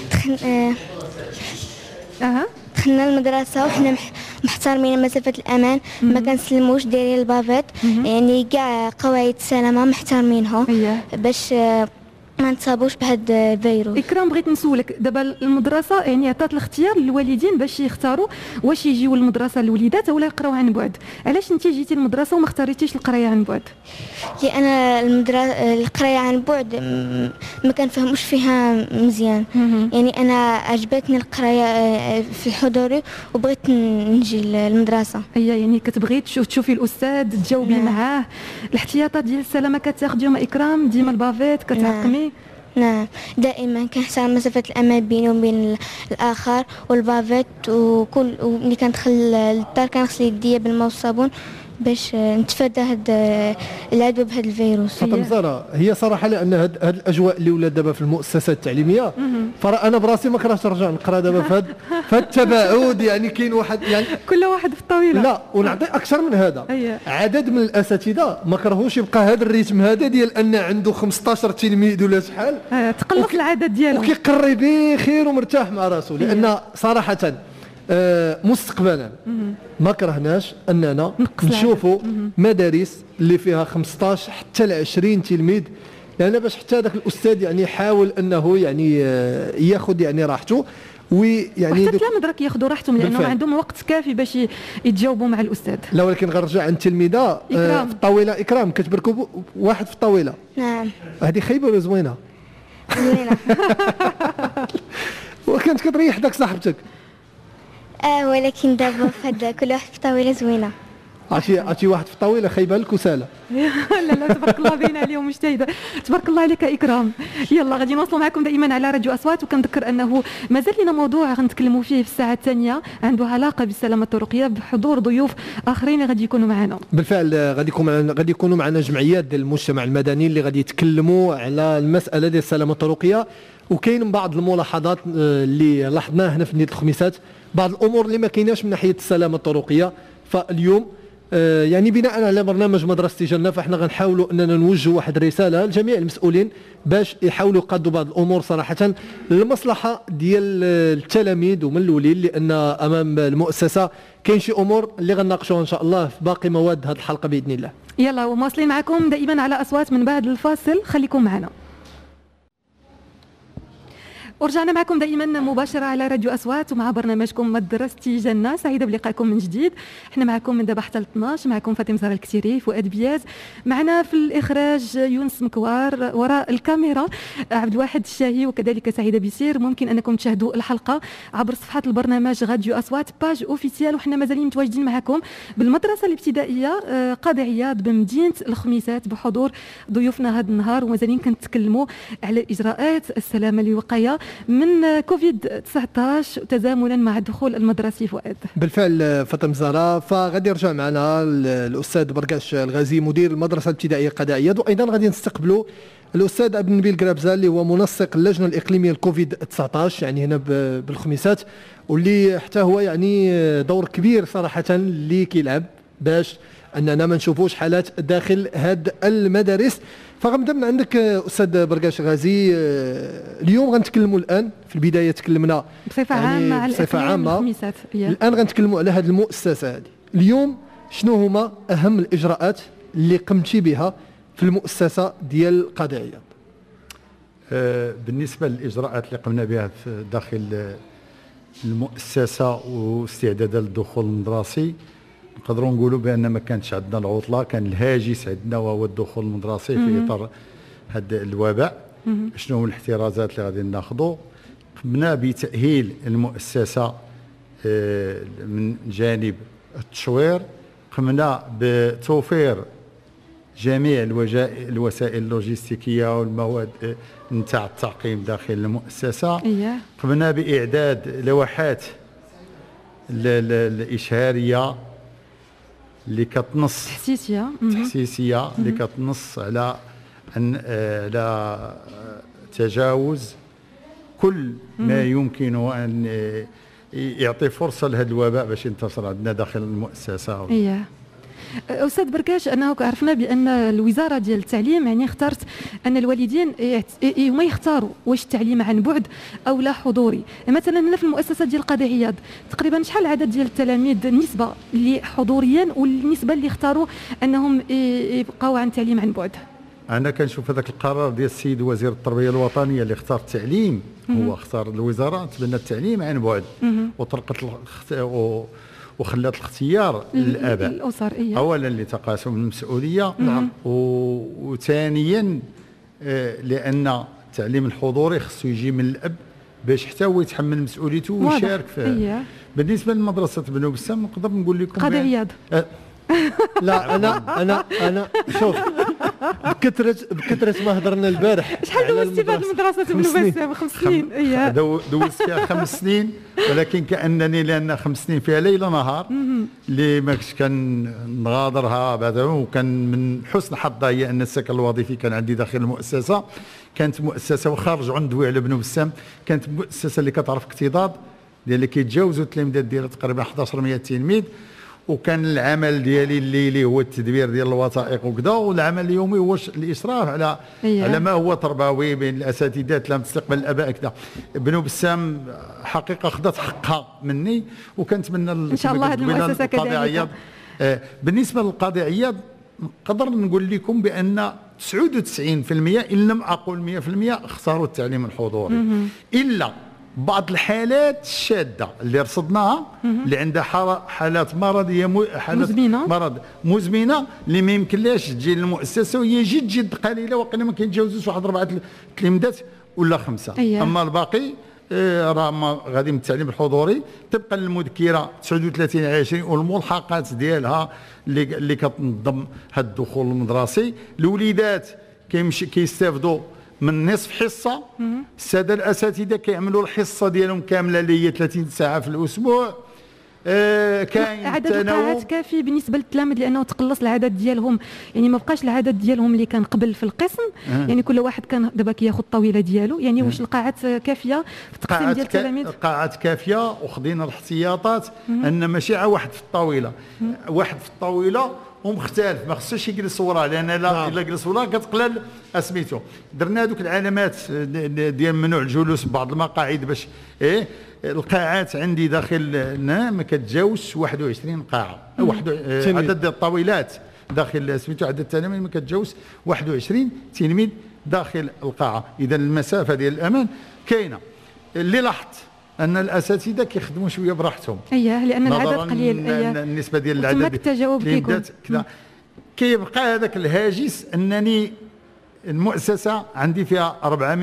دخلنا المدرسة وحنا محترمين مسافة الأمان، ما كنسلموش دايرين البافيت، يعني كاع قواعد السلامة محترمينها باش ما نتصابوش بهذا الفيروس. إكرام، بغيت نسولك دابا المدرسة يعني عطات الاختيار للوالدين باش يختاروا واش يجيو للمدرسة الوليدات ولا يقراو عن بعد. علاش انت جيتي للمدرسة وما اختاريتيش القراية عن بعد؟ لأن القراية عن بعد ما كنفهموش فيها مزيان. يعني أنا عجبتني القراية في الحضوري وبغيت نجي للمدرسة. يعني كتبغي تشوفي الأستاذ تجاوبي معاه. الاحتياطات ديال السلامة كتاخديهم إكرام؟ ديما البافيت كتعقمي؟ نعم، دائما كنحترم مسافة الأمان بيني وبين الآخر والبافيت، وملي كندخل للدار كنغسل يديا بالماء والصابون باش نتفادى هذا العدوى بهذا الفيروس. فاطمه زهراء، هي صراحه لان هاد الاجواء اللي ولات دابا في المؤسسات التعليميه، انا براسي ما كرهتش نرجع نقرا دابا في هذا التباعد. يعني كاين واحد يعني كل واحد في الطاوله. لا، ونعطي اكثر من هذا. عدد من الاساتذه ما كرهوش يبقى هذا الريتم هذا ديال ان عنده 15 تلميذ ولا شحال، تقلص العدد ديالو وكيقري بخير ومرتاح مع راسه. لان صراحه مستقبلا ما كرهناش اننا نشوفوا مدارس اللي فيها 15 حتى ل 20 تلميذ، لان باش حتى هذاك الاستاذ يعني يحاول انه يعني ياخذ يعني راحته، ويعني حتى التلاميذ راك ياخذوا راحتهم لانه عندهم وقت كافي باش يتجاوبوا مع الاستاذ. لا، ولكن غنرجع عند التلميذه في الطاوله. إكرام، كتبركوا واحد في الطاوله. نعم. هذه خايبه ولا زوينه؟ زوينه. وكانت كتريح داك صاحبتك؟ ولكن دابا فهاد كل واحد في طاوله زوينه. عرفتي واحد في الطاوله خايبه لك وساله. لا تبارك الله باين عليهم مجتهده. تبارك الله عليك إكرام. يلا غادي نوصلوا معكم دائما على راديو اصوات، وكنذكر انه مازال لنا موضوع غنتكلموا فيه في الساعه الثانيه عنده علاقه بالسلامه الطرقيه بحضور ضيوف اخرين غادي يكونوا معنا. بالفعل غادي يكونوا معنا جمعيات ديال المجتمع المدني اللي غادي يتكلموا على المساله ديال السلامه الطرقيه. وكاين بعض الملاحظات اللي لاحظناها هنا في مدينه الخميسات، بعض الامور اللي ما كايناش من ناحيه السلامه الطرقيه. فاليوم يعني بناء على برنامج مدرسة جنة فاحنا غنحاولوا اننا نوجهوا واحد الرساله لجميع المسؤولين باش يحاولوا يقادوا بعض الامور صراحه للمصلحه ديال التلاميذ وملولين، لان امام المؤسسه كاين شي امور اللي غنناقشوها ان شاء الله في باقي مواد هذه الحلقه باذن الله. يلا ومواصلين معكم دائما على اصوات من بعد الفاصل، خليكم معنا. ورجعنا معكم دائما مباشرة على راديو أصوات ومع برنامجكم مدرستي جنة. سعيدة بلقائكم من جديد. احنا معكم من دابا حتى 12. معكم فاطمة زهرة الكتيري، فؤاد بياز، معنا في الإخراج يونس مكوار، وراء الكاميرا عبد الواحد الشاهي وكذلك سعيدة بيسير. ممكن أنكم تشاهدوا الحلقة عبر صفحات البرنامج راديو أصوات باج أوفيسيال. وحنا مازالين متواجدين معكم بالمدرسة الابتدائية قاضي عياض بمدينة الخميسات بحضور ضيوفنا هذا النهار، ومازالين كنتكلموا على إجراءات السلامة الوقاية من كوفيد 19 تزامنا مع الدخول المدرسي. فؤاد بالفعل فاطمه زهراء، فغادي يرجع معنا الاستاذ بركاش الغازي مدير المدرسه الابتدائيه قاضي عياض، وايضا غادي نستقبلوا الاستاذ عبد النبيل قرابزه اللي هو منسق اللجنه الاقليميه الكوفيد 19 يعني هنا بالخميسات، واللي حتى هو يعني دور كبير صراحه اللي كيلعب باش اننا ما نشوفوش حالات داخل هاد المدارس. فغنبدا من عندك استاذ بركاش غازي. اليوم غنتكلموا الان في البدايه تكلمنا بصفه عامه على بصفه عامه الخميسات. الان غنتكلموا على هذه المؤسسه هذه. اليوم شنو هما اهم الاجراءات اللي قمتي بها في المؤسسه ديال قاضي عياض؟ بالنسبه للاجراءات اللي قمنا بها في داخل المؤسسه واستعدادا للدخول المدرسي، نقدروا نقولوا بان ما كانتش عندنا العطله، كان الهاجس عندنا وهو الدخول المدرسي في اطار هذا الوباء. شنو هو الاحترازات اللي غادي ناخذوا؟ قمنا بتاهيل المؤسسه من جانب التشوير، قمنا بتوفير جميع الوسائل اللوجستيكيه والمواد نتاع التعقيم داخل المؤسسه. قمنا باعداد لوحات الاشهاريه اللي كتنص تحسيسيه اللي كتنص على تجاوز كل ما يمكن ان يعطي فرصه لهذا الوباء باش ينتشر عندنا داخل المؤسسه. استاذ بركاش، انه عرفنا بان الوزاره ديال التعليم يعني اختارت ان الوالدين هما يختاروا واش التعليم عن بعد او لا حضوري. مثلا هنا في المؤسسه ديال قاضي عياض تقريبا شحال العدد ديال التلاميذ النسبه اللي حضوريا والنسبه اللي اختاروا انهم يبقاو عن التعليم عن بعد؟ انا كنشوف هذاك القرار ديال السيد وزير التربيه الوطنيه اللي اختار التعليم، هو اختار الوزاره تبنى التعليم عن بعد وطرقت وخلات الاختيار للاباء الاسر. اولا لتقاسم المسؤوليه، وثانيا لان التعليم الحضوري خصو يجي من الاب باش حتى هو يتحمل مسؤوليته ويشارك فيه. بالنسبه لمدرسه بنو بسام نقدر نقول لكم قاضي عياض لا انا شوف بكثره ما هضرنا البارح. شحال دوزتي في هذه المدرسه بنو بسام؟ 5 سنين. دوزت فيها 5 سنين، ولكن كانني لان 5 سنين فيها ليل نهار اللي ما كنتش كنغادرها بعدا. وكان من حسن حظها هي ان السكن الوظيفي كان عندي داخل المؤسسه. كانت مؤسسه وخارج عن ندوي على بنو بسام، كانت مؤسسه اللي كتعرف اقتصاد ديال اللي كيتجاوزوا التلاميذات ديالها تقريبا 1100 تلميذ. وكان العمل ديالي الليلي هو التدبير ديال الوثائق وكذا، والعمل اليومي هو الاشراف على ما هو تربوي بين الاساتذه لم تستقبل الاباء كذا. بنو بسام حقيقه خذت حقها مني، وكنتمنى ان شاء الله هذه المؤسسه كذلك. بالنسبه للقاضي عياض نقدر نقول لكم بان 99% ان لم اقل 100% اختاروا التعليم الحضوري، الا بعض الحالات الشاذه اللي رصدناها اللي عندها حالات مرضيه، حالات مرض مزمنه اللي ما يمكنلاش تجي للمؤسسه، وهي جد قليله، وقيلا ما كيتجاوزوش واحد 4 تلميذات ولا 5. اما الباقي راه غادي من التعليم الحضوري طبقا للمذكره 39/20 والملحقات ديالها اللي كتنظم هذا الدخول المدرسي. الوليدات كيستافدوا من نصف حصه، الساده الاساتذه كيعملوا الحصه ديالهم كامله اللي هي 30 ساعه في الاسبوع، كاين عدد القاعات كافي بالنسبه للتلاميذ لانه تقلص العدد ديالهم، يعني ما بقاش العدد ديالهم اللي كان قبل في القسم. يعني كل واحد كان دابا كياخذ الطاوله ديالو، يعني واش القاعات كافيه في التقسيم ديال التلاميذ؟ القاعات كافيه، وخدينا الاحتياطات ان ماشي واحد في الطاوله، واحد في الطاوله ومختلف، ما خصوش يجلس وراه، لان الا جلس وراه كتقلل سميتو. درنا هذوك العلامات ديال ممنوع الجلوس ببعض المقاعد باش القاعات عندي داخل ما كتجاوزش 21 قاعه، عدد الطاولات داخل سميتو، عدد التلاميذ ما كتجاوز 21 تلميذ داخل القاعه. اذا المسافه ديال الامان كاينه. اللي لاحظت ان الاساتذه كيخدموا شويه براحتهم، اييه، لان العدد قليل، النسبه ديال العدد تماك التجاوب كيكون كيبقى هذاك الهاجس انني المؤسسه عندي فيها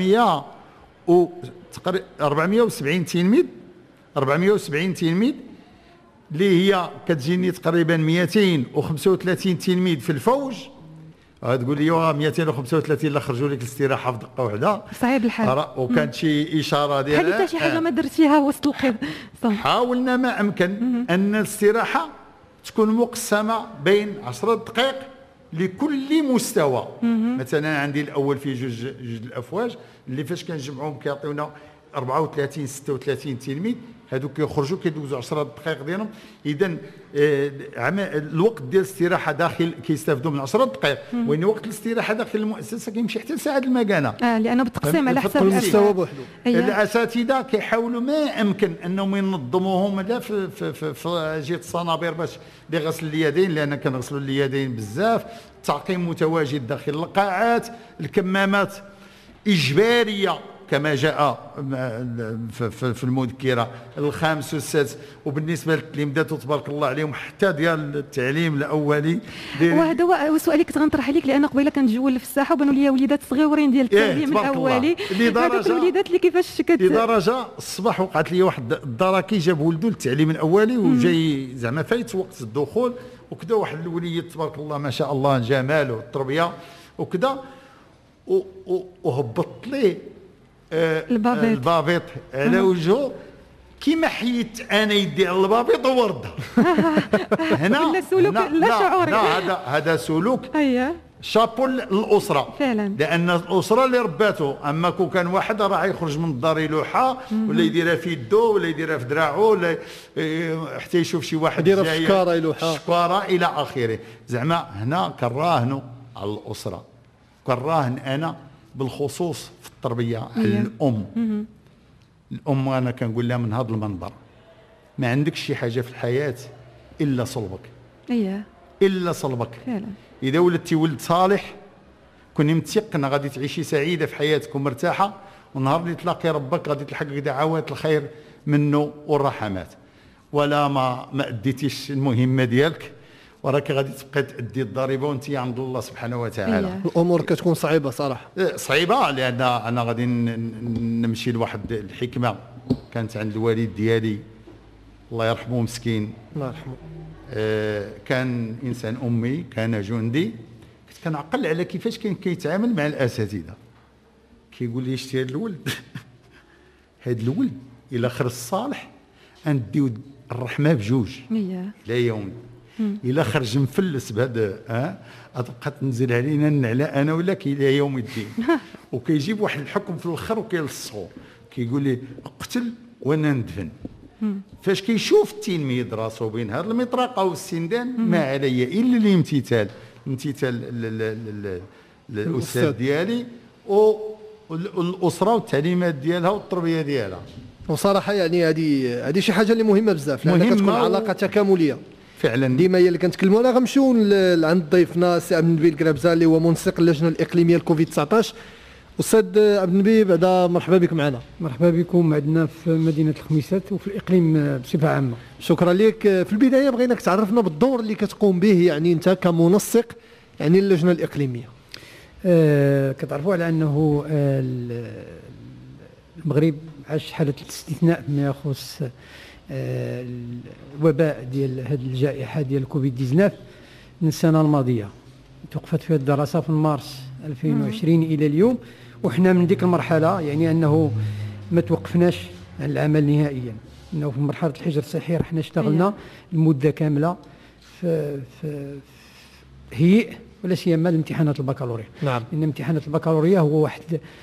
470 تلميذ، 470 تلميذ اللي هي كتجيني تقريبا 235 تلميذ في الفوج. تقول لي 235 اللي خرجوا لك الاستراحه في دقه واحده، صعيب الحال. وكانت شي اشاره ديالها حتى شي حاجه ما درتيها وسط القيد. حاولنا ما امكن ان الاستراحه تكون مقسمه بين 10 دقائق لكل مستوى. مثلا عندي الاول فيه جوج الافواج اللي فاش كنجمعوهم كيعطيونا 34 36 تلميذ، هذوك كيخرجوا كيدوزوا 10 دقائق ديالهم. اذا الوقت ديال الاستراحه داخل كيستافدوا من 10 دقائق، وان وقت الاستراحه داخل المؤسسه كيمشي حتى لساعه المكانه. لانه بالتقسيم على حسب المستوى بوحده. الاساتذه كيحاولوا ما امكن انهم ينظموهم لا في جهه الصنابير باش لغسل اليدين، لان كنغسلوا اليدين بزاف. التعقيم متواجد داخل القاعات، الكمامات اجباريه كما جاء في المذكره الخامس والسادس. وبالنسبه للتلاميذات تبارك الله عليهم حتى ديال التعليم الاولي وهذا هو سؤالي كنت غنطرح عليك، لان قبيله كنتجول في الساحه وبانوا لي وليدات صغيورين ديال التعليم الاولي. هذوك الوليدات اللي كيفاش لدرجه الصباح وقعت لي واحد الدركي جاب ولده للتعليم الاولي وجاي زعما فايت وقت الدخول وكذا، واحد الوليد تبارك الله ما شاء الله جماله والتربيه وكذا، وهبط ليه البافيط على وجهه كيما حيت انا يدي على البافيط ووردها. هنا سلوك لا شعوري. لا هذا سلوك شابو للاسره فعلا، لان الاسره اللي رباته. اما كون كان واحد راه يخرج من الدار يلوحها ولا يديرها في يدو ولا يديرها في دراعه ولا حتى يشوف شي واحد يديرها في شكاره يلوحها شكاره الى اخره. زعما هنا كنراهنوا على الاسره، كنراهن انا بالخصوص في التربيه على الام. الام انا كنقول لها من هذا المنبر ما عندكش شي حاجه في الحياه الا صلبك. الا صلبك فعلا. اذا ولدتي ولد صالح كوني متيقنه غادي تعيشي سعيده في حياتك ومرتاحه، ونهار اللي تلاقي ربك غادي تلحقك دعوات الخير منه والرحمات. ولا ما اديتيش المهمه ديالك وراك غادي تبقى تأدي الضريبه وانت عند الله سبحانه وتعالى. الامور كتكون صعيبه صراحه، صعيبه. لان انا غادي نمشي لواحد الحكمه كانت عند الوالد ديالي الله يرحمه مسكين، الله يرحمه. كان انسان امي، كان جندي. كنت كنعقل على كيفاش كان كيتعامل مع الاساتذه. كيقول لي شتي هذا الولد هذا الولد الا خرج صالح نديو الرحمه بجوج الى يوم، الا خرج مفلس بهذا تبقى تنزل علينا النعله انا ولا الى يوم الدين. وكيجيب واحد الحكم في الاخر وكيلصقو، كيقول لي اقتل وانا ندفن. فاش كيشوف التلميذ راسو بين هذا المطرقه والسندان ما علي الا الامتثال، الاستاذ ديالي والاسره والتعليمات ديالها والتربيه ديالها. وصراحه يعني هذه شي حاجه اللي مهمه بزاف، لان كتكون علاقه تكامليه فعلا. ديما هي اللي كنتكلموا عليها. غنمشيو عند ضيفنا السي عبد النبي الكرابزه اللي هو منسق اللجنه الاقليميه لكوفيد 19. استاذ عبد النبي بعدا مرحبا بكم معنا. مرحبا بكم عندنا في مدينه الخميسات وفي الاقليم بصفه عامه. شكرا لك. في البدايه بغيناك تعرفنا بالدور اللي كتقوم به يعني انت كمنسق يعني اللجنه الاقليميه. كتعرفوا على انه المغرب عاش حاله الاستثناء فيما يخص الوباء ديال هذه الجائحه ديال كوفيد 19 من السنه الماضيه. توقفت فيها الدراسه في مارس 2020 الى اليوم، وحنا من ديك المرحله يعني انه ما توقفناش عن العمل نهائيا. انه في مرحله الحجر الصحي احنا اشتغلنا لمده كامله في هيئ ولا سيما الامتحانات البكالوريا. نعم. ان امتحانات البكالوريا هو واحد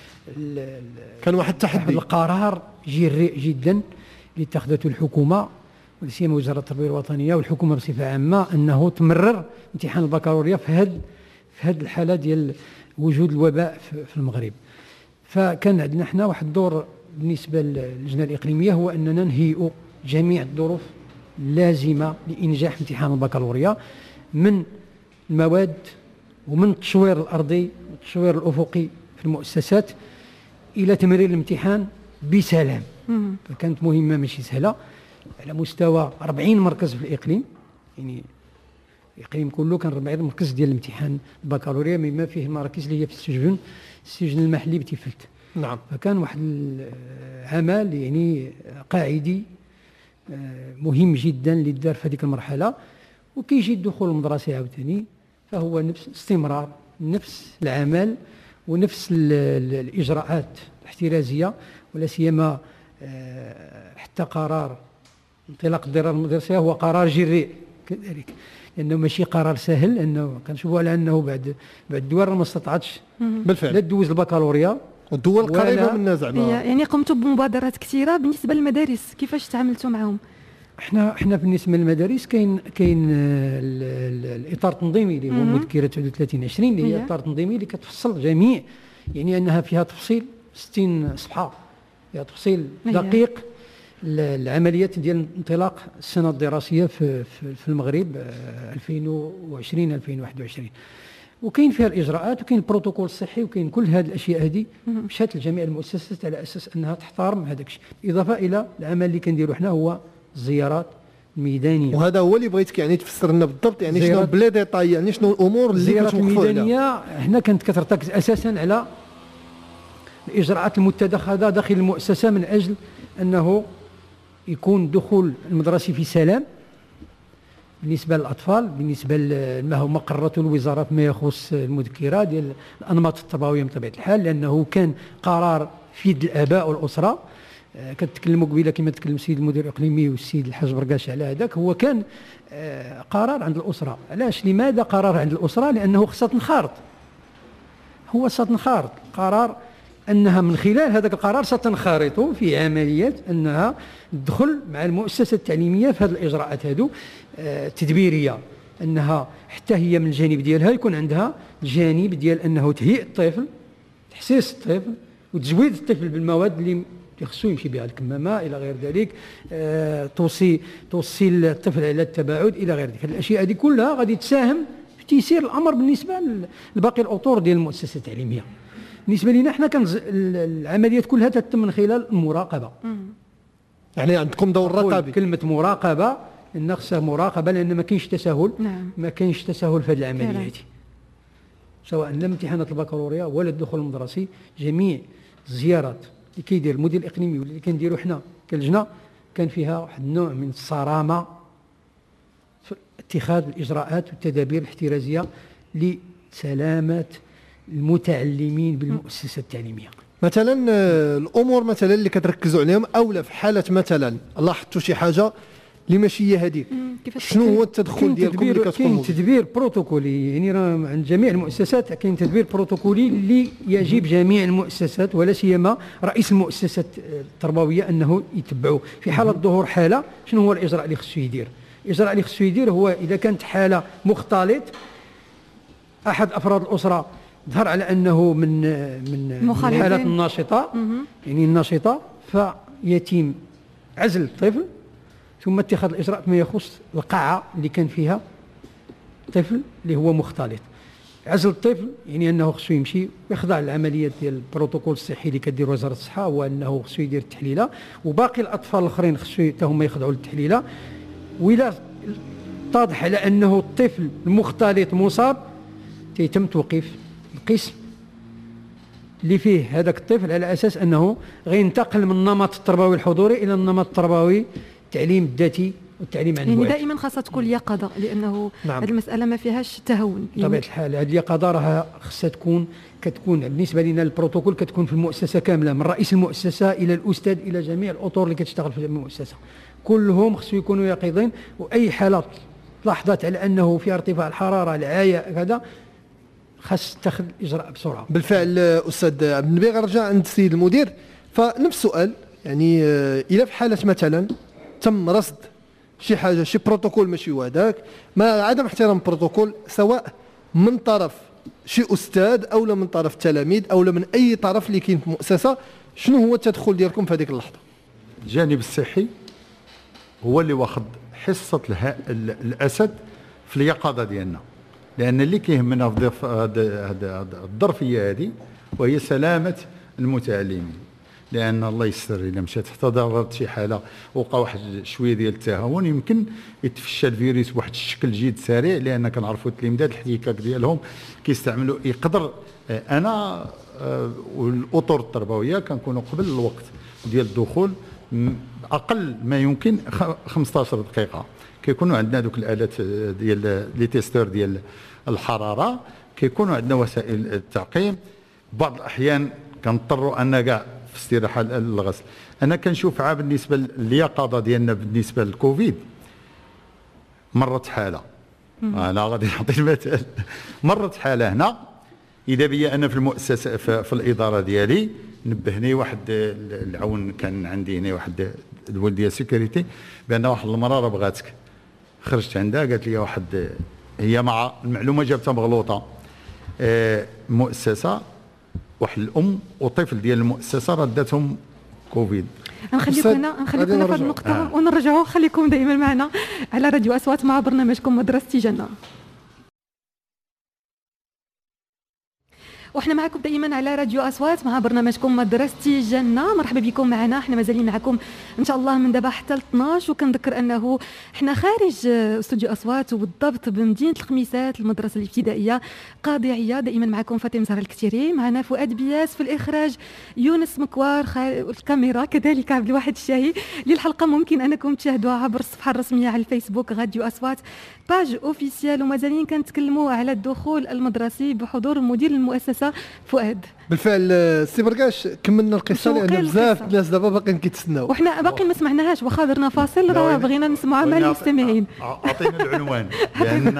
كان واحد التحدي، القرار جريء جدا اللي اتخذته الحكومه ولا سيما وزاره التربيه الوطنيه والحكومه بصفه عامه، انه تمرر امتحان البكالوريا في هذه الحاله ديال وجود الوباء في المغرب. فكان عندنا احنا واحد الدور بالنسبه للجنه الاقليميه، هو اننا نهيئوا جميع الظروف اللازمه لانجاح امتحان البكالوريا، من المواد ومن التشوير الارضي والتشوير الافقي في المؤسسات الى تمرير الامتحان بسلام. فكانت مهمه ماشي سهله على مستوى 40 مركز في الاقليم، يعني الاقليم كله كان 40 مركز ديال الامتحان البكالوريا، مما فيه المراكز اللي هي في السجن المحلي بتيفلت. نعم. فكان واحد العمل يعني قاعدي مهم جدا اللي دار في هذيك المرحله. وكيجي الدخول المدرسي عاوتاني فهو نفس استمرار نفس العمل ونفس الاجراءات الاحترازيه، ولا سيما حتى قرار انطلاق الدراسه المدرسيه هو قرار جريء كذلك، لانه ماشي قرار سهل، لانه كنشوفوا على انه بعد الدول ما استطاعتش بالفعل لا تدوز البكالوريا، والدول قريبه منا زعما. يعني قمتوا بمبادرات كثيره. بالنسبه للمدارس كيفاش تعاملتوا معهم؟ احنا بالنسبه للمدارس كاين الاطار التنظيمي اللي هو مذكره 3020 اللي هي اطار تنظيمي اللي كتفصل جميع، يعني انها فيها تفصيل 60 صفحه، فيها تفصيل دقيق العمليات ديال انطلاق السنه الدراسيه في المغرب 2020 2021. وكاين فيها الاجراءات وكاين البروتوكول الصحي وكاين كل هذه الاشياء هذه مشات لجميع المؤسسات على اساس انها تحترم هذاك الشيء، اضافه الى العمل اللي كنديروا حنا هو الزيارات الميدانيه. وهذا هو اللي بغيتك يعني تفسر لنا بالضبط، يعني شنو بلا ديتاي، يعني شنو الامور اللي كتوقفوا عليها. الزيارات الميدانيه حنا كانت كترتكز اساسا على الاجراءات المتخذه داخل المؤسسه من اجل انه يكون الدخول المدرسي في سلام بالنسبه للاطفال، بالنسبه لما هو قررته الوزاره فيما يخص المذكره ديال الانماط التربويه بطبيعه الحال، لانه كان قرار في يد الاباء والاسره. كتكلموا قبيله كما تكلم السيد المدير الاقليمي والسيد الحاج برقاش على هذاك، هو كان قرار عند الاسره. علاش؟ لماذا قرار عند الاسره؟ لانه خصها تنخرط، هو ستنخرط قرار انها من خلال هذاك القرار ستنخرط في عمليات انها تدخل مع المؤسسه التعليميه في هذه الاجراءات هذو التدبيريه، انها حتى هي من الجانب ديالها يكون عندها الجانب ديال انه تهيئ الطفل، تحسيس الطفل وتزويد الطفل بالمواد اللي خصو يمشي بها، الكمامه الى غير ذلك، توصي الطفل على التباعد الى غير ذلك. الاشياء هذه كلها غادي تساهم في تيسير الامر بالنسبه لباقي الاطر ديال المؤسسه التعليميه. بالنسبه لنا احنا كان العمليات كلها تتم من خلال المراقبه. يعني عندكم دور رقابي. كلمه مراقبه ان خصها مراقبه، لان ما كاينش تساهل. نعم. ما كاينش تساهل في هذه العمليه هذه، سواء امتحانات البكالوريا ولا الدخول المدرسي. جميع الزيارات اللي كيدير المدير الاقليمي واللي كنديروا حنا كلجنه كان فيها واحد النوع من الصرامه في اتخاذ الاجراءات والتدابير الاحترازيه لسلامه المتعلمين بالمؤسسه التعليميه. مثلا الامور مثلا اللي كتركزوا عليهم، اولا في حاله مثلا لاحظتوا شي حاجه اللي ماشي هي هذيك، شنو هو التدخل ديالكم اللي كتقوموا به؟ كاين تدبير بروتوكولي، يعني راه عند جميع المؤسسات كاين تدبير بروتوكولي اللي يجب جميع المؤسسات ولا سيما رئيس المؤسسه التربويه انه يتبعوه. في حاله ظهور حاله شنو هو الاجراء اللي خصو يدير؟ الاجراء اللي خصو يدير هو اذا كانت حاله مختلط، احد افراد الاسره ظهر على انه من الحالات الناشطه، يعني الناشطه، فيتم عزل الطفل ثم اتخاذ الاجراء فيما يخص القاعه اللي كان فيها طفل اللي هو مختلط. عزل الطفل يعني انه خصو يمشي ويخضع للعمليات ديال البروتوكول الصحي اللي كدير وزاره الصحه، هو انه خصو يدير التحليله، وباقي الاطفال الاخرين خصو حتى هما يخضعوا للتحليله. وإلا اتضح على انه الطفل المختلط مصاب يتم توقيف القسم اللي فيه هذاك الطفل على اساس انه غينتقل من النمط التربوي الحضوري الى النمط التربوي التعليم الذاتي والتعليم عن يعني بعد. دائما خاصها تكون يقظه، لانه نعم. هذه المساله ما فيهاش تهاون. بطبيعه الحال هذه اليقظه راه خصها كتكون بالنسبه لنا البروتوكول كتكون في المؤسسه كامله، من رئيس المؤسسه الى الاستاذ الى جميع الاطر اللي كتشتغل في المؤسسه، كلهم خصو يكونوا يقظين، واي حاله لاحظت على انه في ارتفاع الحراره العايه كذا خاص تاخذ اجراء بسرعه. بالفعل استاذ عبد النبي غنرجع عند السيد المدير، فنفس السؤال يعني الى في حاله مثلا تم رصد شي حاجه شي بروتوكول ماشي هو هذاك، مع عدم احترام البروتوكول سواء من طرف شي استاذ او من طرف التلاميذ او من اي طرف اللي كاين في المؤسسه، شنو هو التدخل ديالكم في هذيك اللحظه؟ الجانب الصحي هو اللي واخد حصه الاسد في اليقظه ديالنا، لان اللي كيهمنا في الظرفيه هذه وهي سلامه المتعلمين، لان الله يستر الا مشات حتى ضربت شي حاله وقع واحد شويه ديال التهاون يمكن يتفشى الفيروس بواحد الشكل جد سريع، لان كنعرفوا التلاميذ الاحتكاك ديالهم كيستعملوا يقدر انا والاطر التربويه كنكونوا قبل الوقت ديال الدخول اقل ما يمكن 15 دقيقه كيكونوا عندنا دوك الالات ديال لي تيستور ديال الحراره، كيكونوا عندنا وسائل التعقيم. بعض الاحيان كنضطروا ان كاع في استراحه الغسل. انا كنشوف عا بالنسبه لليقظه ديالنا بالنسبه للكوفيد مرت حاله، انا غادي نعطي المثال. مرت حاله هنا اذا بيا انا في المؤسسه في الاداره ديالي نبهني واحد العون، كان عندي هنا واحد الولد ديال سيكوريتي بان واحد المراه راه بغاتك، خرجت عندها قالت لي واحد هي مع المعلومه جابتها مغلوطه، مؤسسه واحد الام وطفل ديال المؤسسه ردتهم كوفيد. نخليكم هنا في هذه النقطه ونرجعوا. خليكم دائما معنا على راديو اصوات مع برنامجكم مدرستي جنه. وحنا معكم دائما على راديو اصوات مع برنامجكم مدرستي جنه. مرحبا بكم معنا، احنا مازالين معكم ان شاء الله من دابا حتى ل 12. وكنذكر انه احنا خارج استوديو اصوات وبالضبط بمدينه الخميسات المدرسه الابتدائيه قاضي عياض. دائما معكم فاطمه زهره الكتيري، معنا فؤاد بياس في الاخراج، يونس مكوار الكاميرا، كذلك عبد الواحد الشاهي. للحلقه ممكن انكم تشاهدوها عبر الصفحه الرسميه على الفيسبوك راديو اصوات باج اوفيسيال. ومازالين كنتكلموا على الدخول المدرسي بحضور مدير المؤسسه فؤاد. بالفعل سي بركاش كملنا القصه لان بزاف الناس دابا باقيين كيتسناو وحنا باقي ما سمعناهاش، واخا درنا فاصل راه بغينا نسمعوها مع المستمعين. اعطينا العنوان لان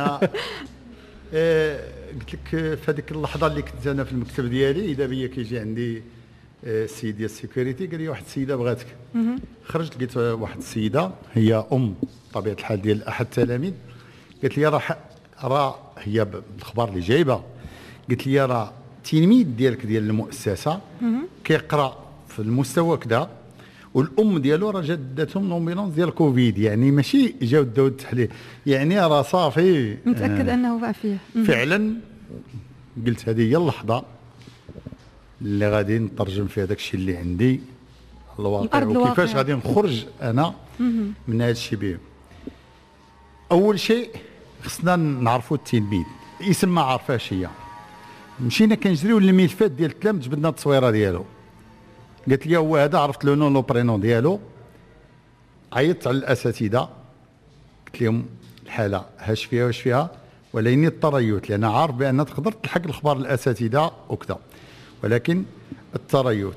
قلت لك في هذيك اللحظه اللي كنت انا في المكتب ديالي اذا بيا كيجي عندي السيد ديال السيكوريتي قال لي واحد السيده بغاتك. خرجت لقيت واحد السيده هي طبيعه الحال ديال احد التلاميذ، قالت لي راه هي بالاخبار اللي جايبه، قلت لي راه التلميذ ديالك ديال المؤسسه كيقرا في المستوى كذا والام ديالو راه جدتهم لومبيلونس ديال كوفيد، يعني ماشي جاو داو التحليل، يعني راه صافي متاكد انه عافيه. فعلا قلت هذه هي اللحظه اللي غادي نترجم فيها داك الشيء اللي عندي الواقع وكيفاش غادي نخرج انا من هذا الشيء به. اول شيء خصنا نعرفوا التلميذ، الاسم ما عارفاش هي. مشينا كنجريو للملفات ديال التلامذ، جبدنا التصويره ديالو، قالت لي هو هذا، عرفت لو نون لو برينون ديالو، عيطت على الاساتذه قلت لهم الحاله هاش فيها واش فيها، ولكن التريث لان عارف بان تقدر تلحق الاخبار الاساتذه وكذا، ولكن التريث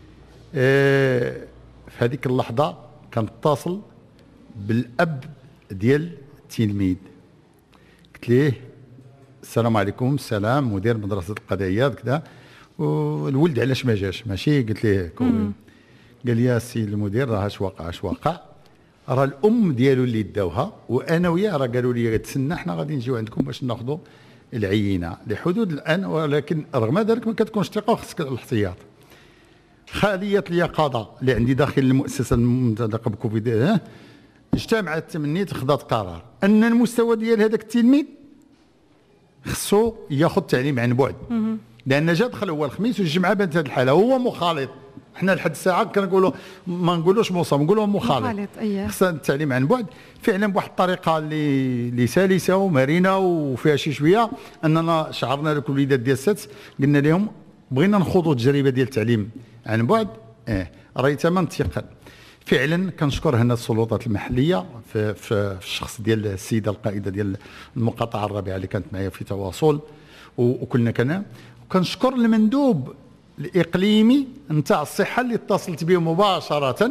في هذيك اللحظه كنتصل بالاب ديال التلميذ قلت ليه السلام عليكم، السلام مدير مدرسه القضائيات كذا، والولد علاش ما جاش؟ ماشي قلت ليه كوفيد. قال لي يا السيد المدير راه اش واقع راه الام ديالو اللي داوها وانا وياه راه قالوا لي تسنى حنا غادي نجيو عندكم باش ناخذوا العينه لحدود الان، ولكن رغم ذلك ما كتكونش ثقه وخصك الاحتياط. خاليه اليقظه اللي عندي داخل المؤسسه المتعلقه بكوفيد اجتمعت تمنيت خذات قرار ان المستوى ديال هذاك التلميذ خصو ياخذ تعليم عن بعد، لان جا دخل هو الخميس والجمعه بانت هذه الحاله هو مخالط. حنا لحد الساعه كنقولوا ما نقولوش مصاب، نقولوا مخالط. خصنا التعليم عن بعد فعلا بواحد الطريقه اللي سلسه ومرنه وفيها شي شويه. اننا شعرنا لك الوليدات ديال السادس قلنا لهم بغينا نخوضوا التجربه ديال التعليم عن بعد، راه ثمن ثقل. فعلا كنشكر هنا السلطات المحليه في الشخص ديال السيده القائده ديال المقاطعه الرابعه اللي كانت معايا في تواصل، وكلنا وكنشكر المندوب الاقليمي نتاع الصحه اللي اتصلت به مباشره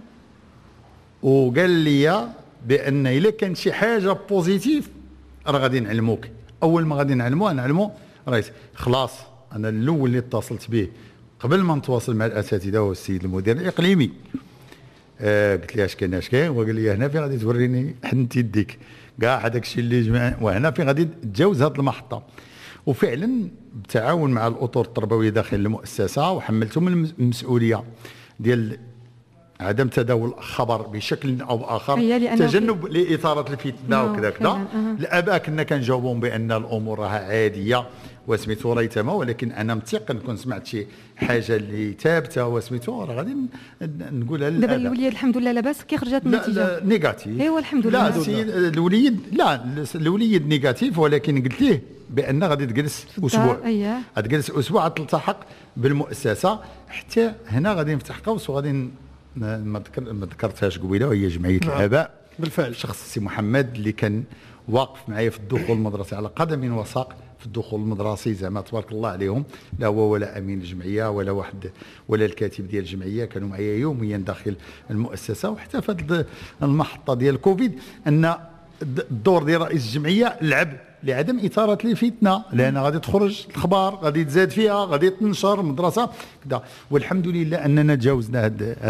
وقال لي بان الا كان شي حاجه بوزيتيف راه غادي نعلموك. اول ما غادي نعلمو رئيس خلاص. انا الاول اللي اتصلت به قبل ما نتواصل مع الاساتذه والسيد المدير الاقليمي قلت له اش كاين وقال لي هنا فين غادي توريني حنت يديك كاع هذاك الشيء اللي جمع، وهنا فين غادي تجاوز هذه المحطه. وفعلا بالتعاون مع الاطر التربويه داخل المؤسسه وحملتهم المسؤوليه ديال عدم تداول الخبر بشكل او اخر، تجنب لاثاره الفتنه وكذا كذا. الاباء كنا كنجاوبهم بان الامور راها عاديه وسميتو راهي تمام، ولكن انا متيقن كون سمعت شي حاجه اللي ثابته وسميتو راه غادي نقولها للاباء. دابا الوليد الحمد لله لاباس كي خرجت النتيجه؟ لا نيجاتيف. ايوا الحمد لله. لا الوليد نيجاتيف، ولكن قلت ليه بان غادي تجلس اسبوع. غتجلس اسبوع تلتحق بالمؤسسه حتى هنا غادي نفتح قوس وغادي ما ذكرتهاش قبيله، وهي جمعيه الاباء بالفعل. شخص السي محمد اللي كان واقف معايا في الدخول المدرسي على قدم وساق في الدخول المدرسي، زعما تبارك الله عليهم. لا هو ولا امين الجمعيه ولا واحد ولا الكاتب ديال الجمعيه كانوا معايا يوميا داخل المؤسسه. وحتى في هذه المحطه ديال الكوفيد ان الدور ديال رئيس الجمعيه لعب لعدم اثاره الفتنه، لان غادي تخرج الاخبار غادي تزاد فيها غادي تنشر المدرسه كذا. والحمد لله اننا تجاوزنا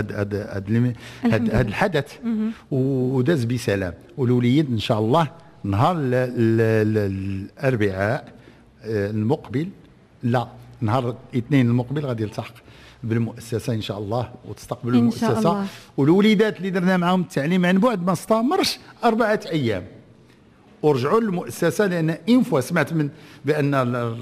هذا الحدث وداز بسلام. والوليد ان شاء الله نهار الاربعاء المقبل، لا نهار الاثنين المقبل غادي يلتحق بالمؤسسه ان شاء الله وتستقبل المؤسسه. والوليدات اللي درنا معهم التعليم عن بعد ما استمرش 4 أيام ورجعوا للمؤسسه، لان اون فوا سمعت من بان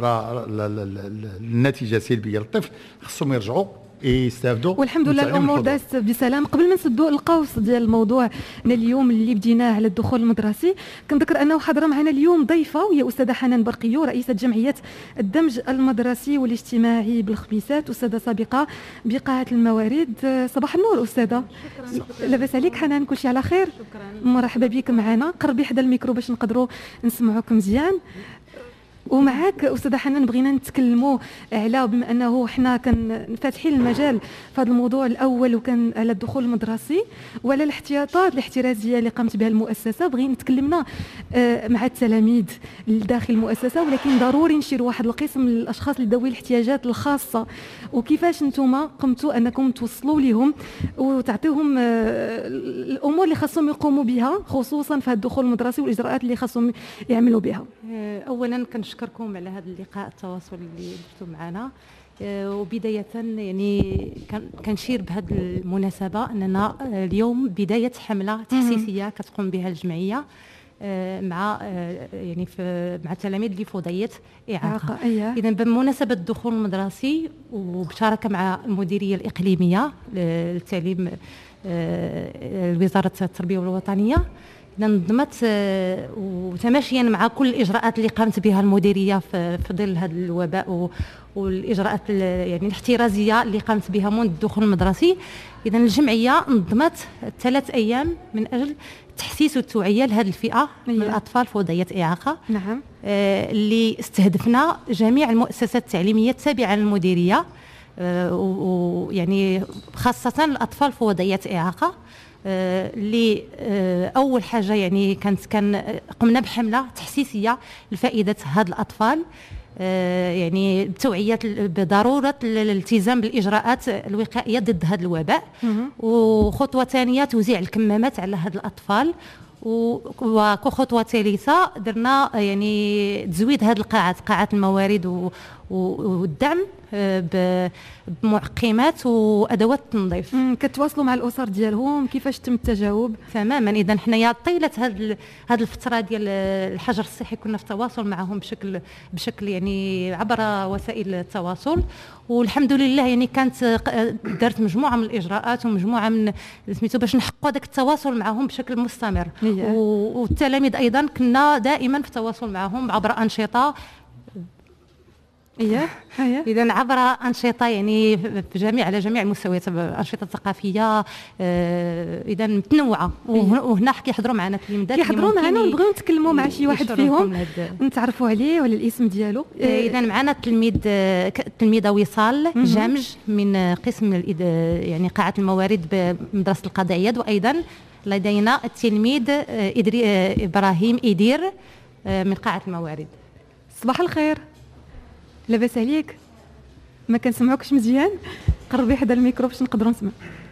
النتيجه سلبيه للطفل خصهم يرجعوا يستافدوا. والحمد لله الامور دازت بسلام. قبل ما نسدوا القوس ديال الموضوع اليوم اللي بديناه على الدخول المدرسي، كنذكر انه حاضره معنا اليوم ضيفه وهي استاذه حنان برقيو رئيسه جمعيه الدمج المدرسي والاجتماعي بالخميسات، استاذه سابقه بقاعه الموارد. صباح النور استاذه. لاباس عليك حنان؟ كل شيء على خير؟ شكرا. مرحبا بك معنا. قربي حدا الميكرو باش نقدروا نسمعوك مزيان. ومعاك استاذه حنان بغينا نتكلموا على، بما انه حنا كان فاتحين المجال في هذا الموضوع الاول وكان على الدخول المدرسي وعلى الاحتياطات الاحترازيه اللي قامت بها المؤسسه، بغينا نتكلمنا مع التلاميذ داخل المؤسسه، ولكن ضروري نشير واحد القسم للاشخاص اللي ذوي الاحتياجات الخاصه، وكيفاش انتم قمتوا انكم توصلوا لهم وتعطيهم الامور اللي خاصهم يقوموا بها خصوصا في هذا الدخول المدرسي والاجراءات اللي خاصهم يعملوا بها. اولا كنشكركم على هذا اللقاء التواصل اللي درتوا معنا. وبدايه يعني كنشير بهذه المناسبه اننا اليوم بدايه حمله تحسيسيه كتقوم بها الجمعيه مع يعني مع التلاميذ اللي في وضعيه اعاقه. اذا بمناسبه الدخول المدرسي وبشراكه مع المديريه الاقليميه للتعليم وزاره التربيه والوطنيه نظمت وتماشيا مع كل الاجراءات اللي قامت بها المديريه في ظل هذا الوباء والاجراءات يعني الاحترازيه اللي قامت بها منذ الدخول المدرسي. اذا الجمعيه نظمت 3 أيام من اجل تحسيس والتوعيه لهذه الفئه من الاطفال في وضعيه اعاقه. نعم. اللي استهدفنا جميع المؤسسات التعليميه التابعه للمديريه ويعني خاصه الاطفال في وضعيه اعاقه. اللي اول حاجه يعني كان قمنا بحمله تحسيسيه لفائده هاد الاطفال، يعني التوعيه بضروره الالتزام بالاجراءات الوقائيه ضد هذا الوباء. وخطوه ثانيه توزيع الكمامات على هاد الاطفال. وخطوه ثالثه درنا يعني تزويد هذه القاعات، قاعات الموارد والدعم بمعقمات وادوات التنظيف. كتواصلوا مع الاسر ديالهم؟ كيفاش تم التجاوب؟ تماما. اذا حنايا طيله هذه الفتره ديال الحجر الصحي كنا في تواصل معهم بشكل يعني عبر وسائل التواصل، والحمد لله يعني كانت دارت مجموعه من الاجراءات ومجموعه من سميتو باش نحققوا هذاك التواصل معهم بشكل مستمر. والتلاميذ ايضا كنا دائما في تواصل معهم عبر انشطه اييه اييه. اذا عبر انشطه يعني في على جميع المستويات، انشطه ثقافيه اذا متنوعه. وهنا كيحضروا معنا تلاميذات كيحضروا معنا ونبغيو نتكلموا مع شي واحد فيهم نتعرفوا عليه ولا الاسم ديالو. اذا معنا التلميذه وصال جامج من قسم يعني قاعه الموارد بمدرسه القاضي عياض، وايضا لدينا التلميذ ابراهيم إدير من قاعه الموارد. صباح الخير، لاباس عليك؟ ما كنسمعوكش مزيان، قربي حدا الميكرو باش نقدروا نسمع.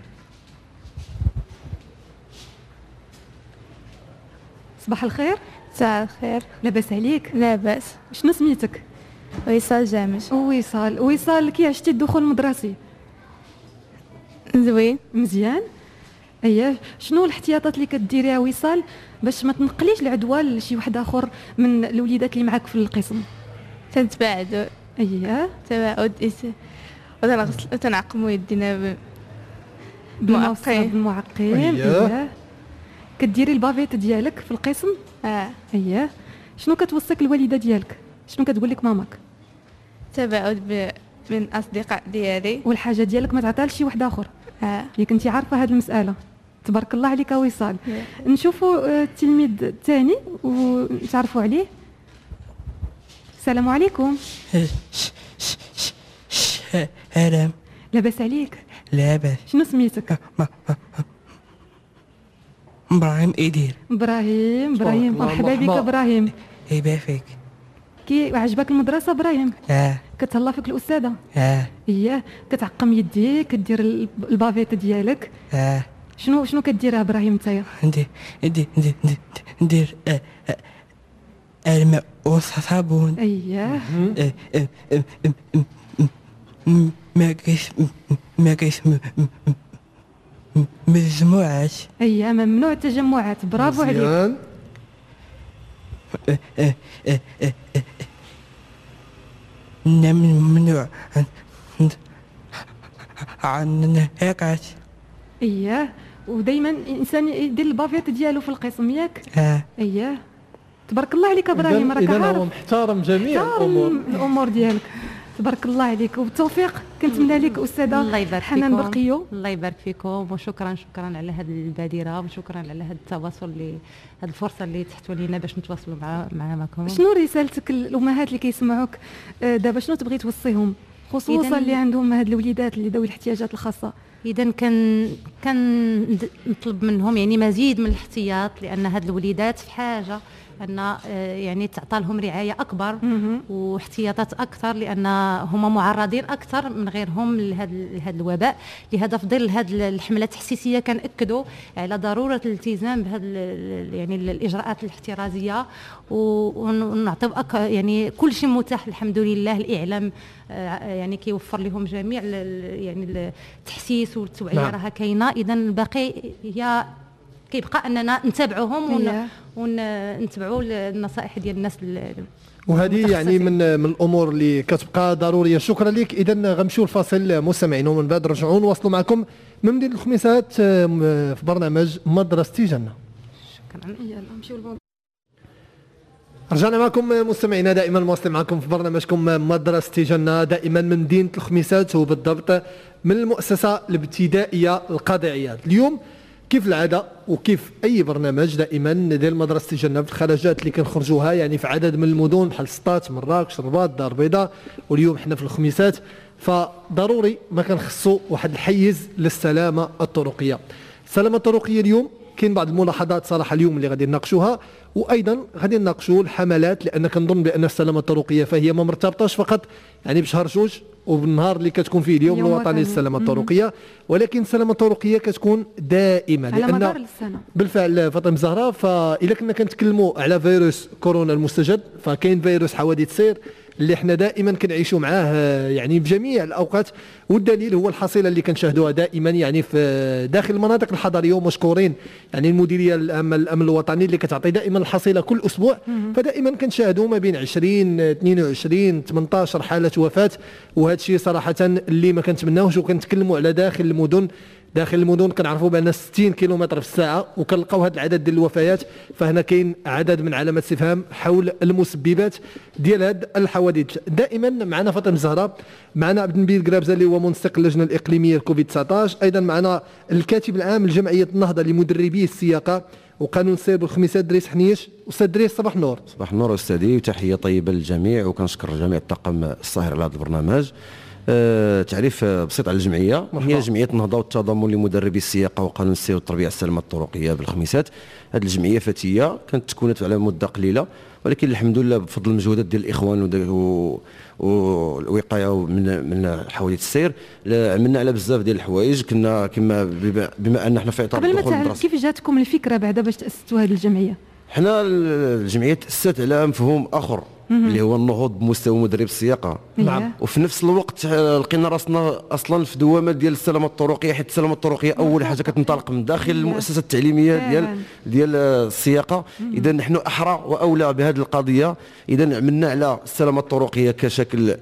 صباح الخير. مساء الخير. لاباس عليك؟ لاباس. شنو سميتك؟ وصال جامج. وصال كي عشتي الدخول المدرسي؟ زوين مزيان. اييه، شنو الاحتياطات اللي كديريها وصال باش ما تنقليش العدوى لشي واحد اخر من الوليدات اللي معاك في القسم؟ تنتباعدوا. اييه، تباعد وتنغسل وتنعقموا يدينا بالمعقم. اييه. كديري البافيت ديالك في القسم؟ اييه. شنو كتوصيك الوالده ديالك؟ شنو كتقول لك ماماك؟ تباعد بين الاصدقاء ديالي، والحاجه ديالك ما تعطيها لشي واحد اخر. ياك انت عارفه هذه المساله. تبارك الله عليك وصال. نشوفوا التلميذ الثاني ونتعرفوا عليه. السلام عليكم. سلام. لاباس عليك؟ لاباس. شنو سميتك؟ ابراهيم إدير. ابراهيم مرحبا بك ابراهيم. يبارك فيك. كي عجبك المدرسه ابراهيم؟ كتهلا فيك الاستاذه؟ اييه. كتعقم يديك، كدير البافيت ديالك؟ شنو كديرها ابراهيم نتايا؟ ندير الماء والصابون. اييه. ما كاينش مجموعات. اييه، ممنوع التجمعات. برافو عليك. ممنوع عن هيكات. اييه، ودائما الانسان يدير البافيت ديالو في القسم ياك؟ اييه. تبارك الله عليك ابراهيم، راك عارف. اذا هو محترم جميع الامور ديالك. تبارك الله عليك وبالتوفيق. كنتمنى لك استاذه الله يبارك حنان فيكم. بقيو. الله يبارك فيكم، وشكرا على هذه البادره، وشكرا على هذا التواصل هذه الفرصه اللي تحتوا لينا باش نتواصلوا معكم. شنو رسالتك للامهات اللي كيسمعوك دابا؟ شنو تبغي توصيهم خصوصا اللي عندهم هاد الوليدات اللي ذوي الاحتياجات الخاصه؟ اذا كان نطلب منهم يعني مزيد من الاحتياط، لان هاد الوليدات في حاجه ان يعني تعطى لهم رعايه اكبر واحتياطات اكثر، لان هما معرضين اكثر من غيرهم لهذا الوباء. لهذا في ظل هذه الحمله التحسيسيه كنأكدوا على ضروره الالتزام بهذا يعني الاجراءات الاحترازيه، ونعطيو يعني كل شيء متاح الحمد لله. الاعلام يعني كيوفر لهم جميع يعني التحسيس والتوعيه راها كاينه. اذا الباقي هي كيبقى اننا نتابعوهم ونتبعوا النصائح ديال الناس. وهذه يعني من الامور اللي كتبقى ضروريه. شكرا لك. اذا غنمشيو الفاصل مستمعين، ومن بعد نرجعوا نواصلوا معكم من مدينه الخميسات في برنامج مدرستي جنه. شكرا. يلا نمشيو رجعنا معكم مستمعينا، دائما مواصلين معكم في برنامجكم مدرستي جنه، دائما من مدينه الخميسات وبالضبط من المؤسسه الابتدائيه القاضي عياض. اليوم كيف العاده وكيف اي برنامج دائما ديال مدرسه الجنه في الخرجات اللي كنخرجوها يعني في عدد من المدن بحال سطات، مراكش، الرباط، دار البيضاء، واليوم حنا في الخميسات، فضروري ما كنخصو واحد الحيز للسلامه الطرقيه. السلامه الطرقيه اليوم كاين بعض الملاحظات صراحه اليوم اللي غادي نناقشوها، وايضا غادي نناقشوا الحملات، لان كنظن بان السلامه الطرقيه فهي ما مرتبطاش فقط يعني بشهر جوج وبالنهار اللي كتكون فيه اليوم الوطني للسلامه الطرقيه، ولكن السلامه الطرقيه كتكون دائما على مدار السنه. بالفعل فاطمه الزهراء، فاذا كنا كنتكلموا على فيروس كورونا المستجد، فكاين فيروس حوادث السير اللي حنا دائما كنعيشوا معاه يعني بجميع الاوقات، والدليل هو الحصيله اللي كنشاهدوها دائما يعني في داخل المناطق الحضريه، ومشكورين يعني المديريه العامه للامن الوطني اللي كتعطي دائما الحصيله كل اسبوع، فدائما كنشاهدوا ما بين 20 22 18 حاله وفاه، وهذا الشيء صراحه اللي ما كنتمناوش، وكنتكلموا على داخل المدن داخل المدن كنعرفوا بان 60 كيلومتر في الساعه، وكنلقاو هذا العدد ديال الوفيات. فهنا كاين عدد من علامات استفهام حول المسببات ديال هذه الحوادث. دائما معنا فاطمه الزهراء، معنا عبد النبيل قرابزه اللي هو منسق اللجنه الاقليميه لكوفيد 19، ايضا معنا الكاتب العام لجمعيه النهضه لمدربي السياقه وقانون السير بالخميسات دريس حنيش. استاذ دريس صباح النور. صباح النور استاذي، وتحيه طيبه للجميع، وكنشكر جميع الطاقم الساهر على هذا البرنامج. تعريف بسيط على الجمعيه، هي جمعيه النهضه والتضامن لمدربي السياقه وقانون السير والتربيه السلامه الطرقيه بالخميسات. هذه الجمعيه فتيه كانت تكونت على مده قليله، ولكن الحمد لله بفضل المجهودات ديال الاخوان والوقايه من حوادث السير عملنا على بزاف ديال الحوايج. كنا كما بما ان احنا في اطار قبل ما تعرف كيف جاتكم الفكره بعدا باش تاسستوا هذه الجمعيه؟ حنا الجمعيه تاسست على مفهوم اخر اللي هو النهوض بمستوى مدرب السياقه. نعم. وفي نفس الوقت لقينا راسنا اصلا في دوامه ديال السلامه الطرقيه، حيت السلامه الطرقيه اول حاجه كتنطلق من داخل المؤسسه التعليميه ديال السياقه. اذا نحن احرى واولى بهذه القضيه. اذا عملنا على السلامه الطرقيه كشكل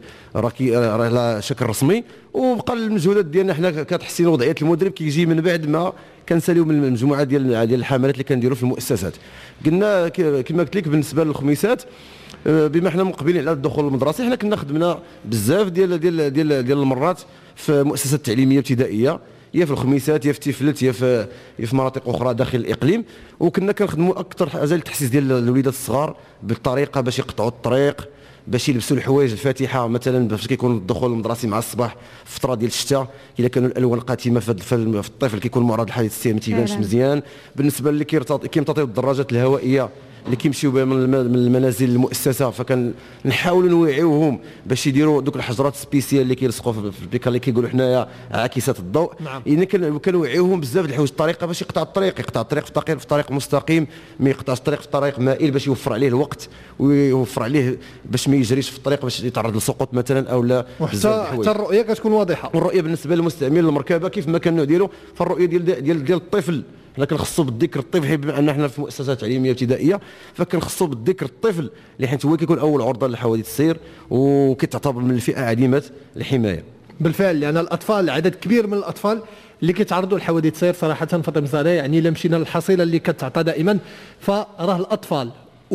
على شكل رسمي، وبقى المجهودات ديالنا حنا كتحسين وضعيه المدرب كيجي من بعد ما كنساليو من المجموعه ديال الحملات اللي كنديروا في المؤسسات. قلنا كما قلت لك بالنسبه للخميسات، بما حنا مقبلين على الدخول المدرسي، حنا كنا خدمنا بزاف ديال المرات في مؤسسات تعليميه ابتدائيه، يا في الخميسات يا في تيفلت يا في مناطق اخرى داخل الاقليم، وكنا كنخدموا اكثر حاجه للتحسيس ديال الوليدات الصغار بالطريقه باش يقطعوا الطريق، باش يلبسوا الحوايج الفاتحه مثلا باش كيكون الدخول المدرسي مع الصباح في فتره ديال الشتاء. اذا كانوا الالوان قاتمه في الطفل كيكون معرض لحادث السير ما تيبانش مزيان. بالنسبه اللي كيمتطيو الدراجات الهوائيه اللي كيمشيو بها من المنازل للمؤسسه، فكنحاولوا نوعيوهم باش يديروا دوك الحجرات سبيسيال اللي كيلصقوا في البيكا اللي كيقولوا حنايا عاكسات الضوء. يعني كنوعيوهم بزاف الحوايج، الطريقه باش يقطع الطريق في طريق مستقيم، ما يقطعش الطريق في طريق مائل باش يوفر عليه الوقت ويوفر عليه باش ما يجريش في الطريق باش يتعرض للسقوط مثلا او لا. وحتى الرؤيه كتكون واضحه، والرؤيه بالنسبه للمستعمل المركبه كيف ما كانوا ديالو، فالرؤيه ديال الطفل حنا كنخصو بالذكر الطفل، بما ان احنا في مؤسسات تعليميه ابتدائيه فكنخصو بالذكر الطفل اللي حيت هو كيكون اول عرضه لحوادث السير وكتعتبر من الفئه عديمه الحمايه. بالفعل، لان الاطفال عدد كبير من الاطفال اللي كيتعرضوا لحوادث السير صراحه فاطمه الزهراء، يعني الا مشينا للحصيله اللي كتعطى دائما فراه الاطفال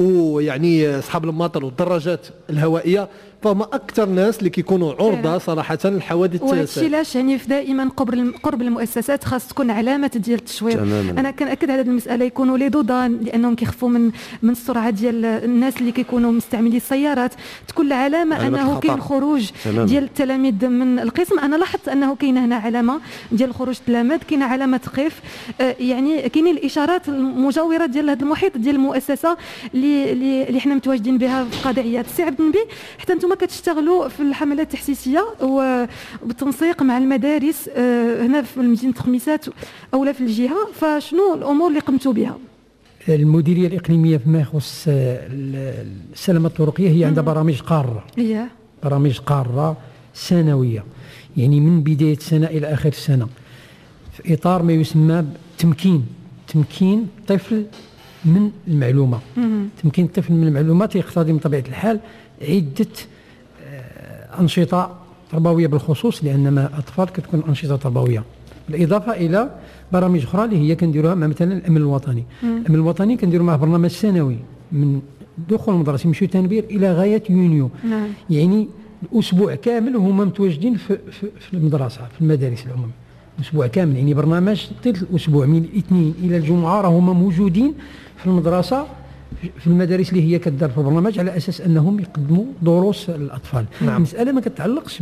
ويعني اصحاب الماطر والدراجات الهوائيه فهم اكثر ناس اللي كيكونوا عرضه صراحه للحوادث. وهادشي علاش يعني دائما قرب المؤسسات خاص تكون علامه ديال التشوير. انا كنأكد على هذه المساله، يكونوا لي ضدان لانهم كيخفوا من السرعه ديال الناس اللي كيكونوا مستعملي السيارات، تكون العلامه انه كاين خروج ديال التلاميذ من القسم. انا لاحظت انه كاينه هنا علامه ديال خروج التلاميذ، كاينه علامه قف، يعني كاينين الاشارات المجاوره ديال هذا المحيط ديال المؤسسه اللي حنا متواجدين بها في قاضي عياض. السي عبد النبي، حتى انتم كتشتغلوا في الحملات التحسيسيه وبالتنسيق مع المدارس هنا في مدينه خميسات اولا في الجهه، فشنو الامور اللي قمتوا بها؟ المديريه الاقليميه فيما يخص السلامه الطرقيه هي عندها برامج قاره، برامج قاره سنويه، يعني من بدايه السنه الى اخر السنه، في اطار ما يسمى تمكين الطفل من المعلومه. تمكين الطفل من المعلومات يقتضي من طبيعه الحال عده أنشطة تربوية بالخصوص، لأن ما الأطفال كتكون أنشطة تربوية، بالإضافة إلى برامج أخرى اللي هي كنديروها مع مثلا الأمن الوطني. الأمن الوطني كنديروا معه برنامج سنوي من دخول المدرسة يمشيو تنبير إلى غاية يونيو. يعني أسبوع كامل هما متواجدين في المدرسة في المدارس العمومية، أسبوع كامل، يعني برنامج طيل الأسبوع من الاثنين إلى الجمعة راهما موجودين في المدرسة في المدارس اللي هي كدار في البرنامج على اساس انهم يقدموا دروس للاطفال. المساله ما كتعلقش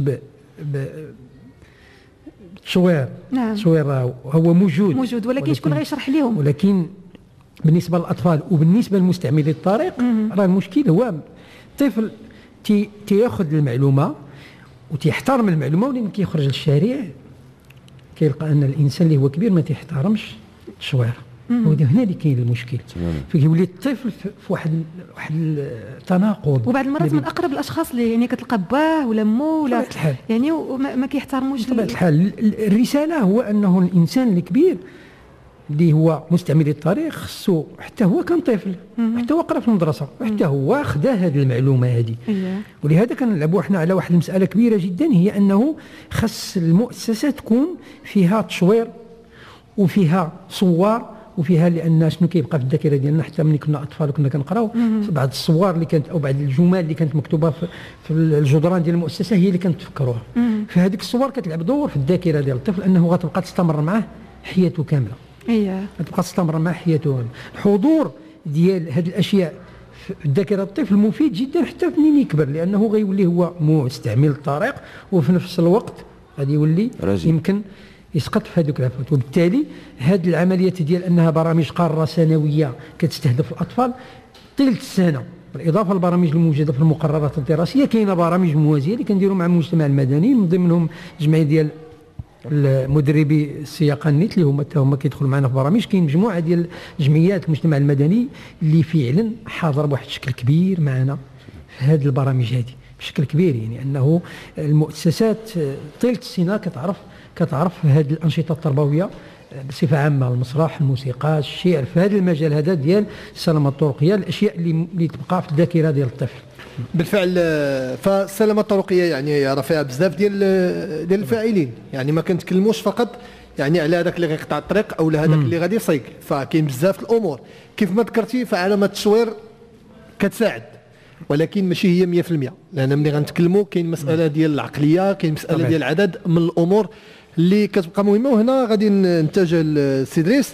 بالتصوير. التصوير هو موجود ولكن شكون غيشرح لهم؟ ولكن بالنسبه للاطفال وبالنسبه لمستعملي الطريق راه المشكل هو الطفل تياخذ المعلومه وتيحترم المعلومه، ولكن كيخرج للشارع كيلقى ان الانسان اللي هو كبير ما تيحترمش التصوير. هنا اللي كاين المشكل، فكيولي الطفل في واحد التناقض، وبعض المرات من اقرب الاشخاص اللي يعني كتلقى باه ولا مو ولا يعني ما كيحترموش بطبيعه الحال. الرساله هو انه الانسان الكبير اللي هو مستعمل الطريق خصو حتى هو كان طفل، حتى هو قرا في المدرسه، وحتى هو خدا هذه المعلومه هذه. ولهذا كنلعبوا احنا على واحد المساله كبيره جدا، هي انه خص المؤسسه تكون فيها تصوير وفيها صور وفيها، لان شنو كيبقى في الذاكره ديالنا حتى ملي كنا اطفال وكنا كنقراو بعض الصور اللي كانت او بعض الجمل اللي كانت مكتوبه في الجدران ديال المؤسسه هي اللي كانت تفكروها. فهذيك الصور كتلعب دور في الذاكره ديال الطفل، انه غتبقى تستمر معاه حياته كامله. غتبقى تستمر معاه حياته كامله. الحضور ديال هذه الاشياء في الذاكره الطفل مفيد جدا حتى منين يكبر، لانه غيولي هو مستعمل الطريق وفي نفس الوقت غادي يولي يمكن يسقط في هذوك العفوات. وبالتالي هذه العمليات ديال انها برامج قاره سنويه كتستهدف الاطفال طيله السنه، بالاضافه للبرامج الموجوده في المقررات الدراسيه كاينه برامج موازيه اللي كنديروا مع المجتمع المدني، من ضمنهم جمعيه ديال المدربي السياقه النت اللي هما كيدخلوا معنا في برامج. كاين مجموعه ديال جمعيات المجتمع المدني اللي فعلا حاضر بواحد الشكل كبير معنا في هذه البرامج هذه بشكل كبير، يعني انه المؤسسات طيله السنه كتعرف هذه الانشطه التربويه بصفه عامه، المسرح، الموسيقى، الشعر، في هذا المجال هذا ديال السلامه الطرقيه، الاشياء اللي تبقى في الذاكره ديال الطفل. بالفعل فالسلامه الطرقيه يعني راه فيها بزاف ديال الفاعلين، يعني ما كنتكلموش فقط يعني على هذاك اللي غيقطع الطريق او هذاك اللي غادي يسيق، فكاين بزاف الامور كيف ما ذكرتي. فعلامه التشوير كتساعد ولكن ماشي هي 100%، لان ملي غنتكلموا كاين مساله ديال العقليه، كاين مساله ديال العدد من الامور اللي كتبقى مهمه. وهنا غادي نتجه لسي دريس،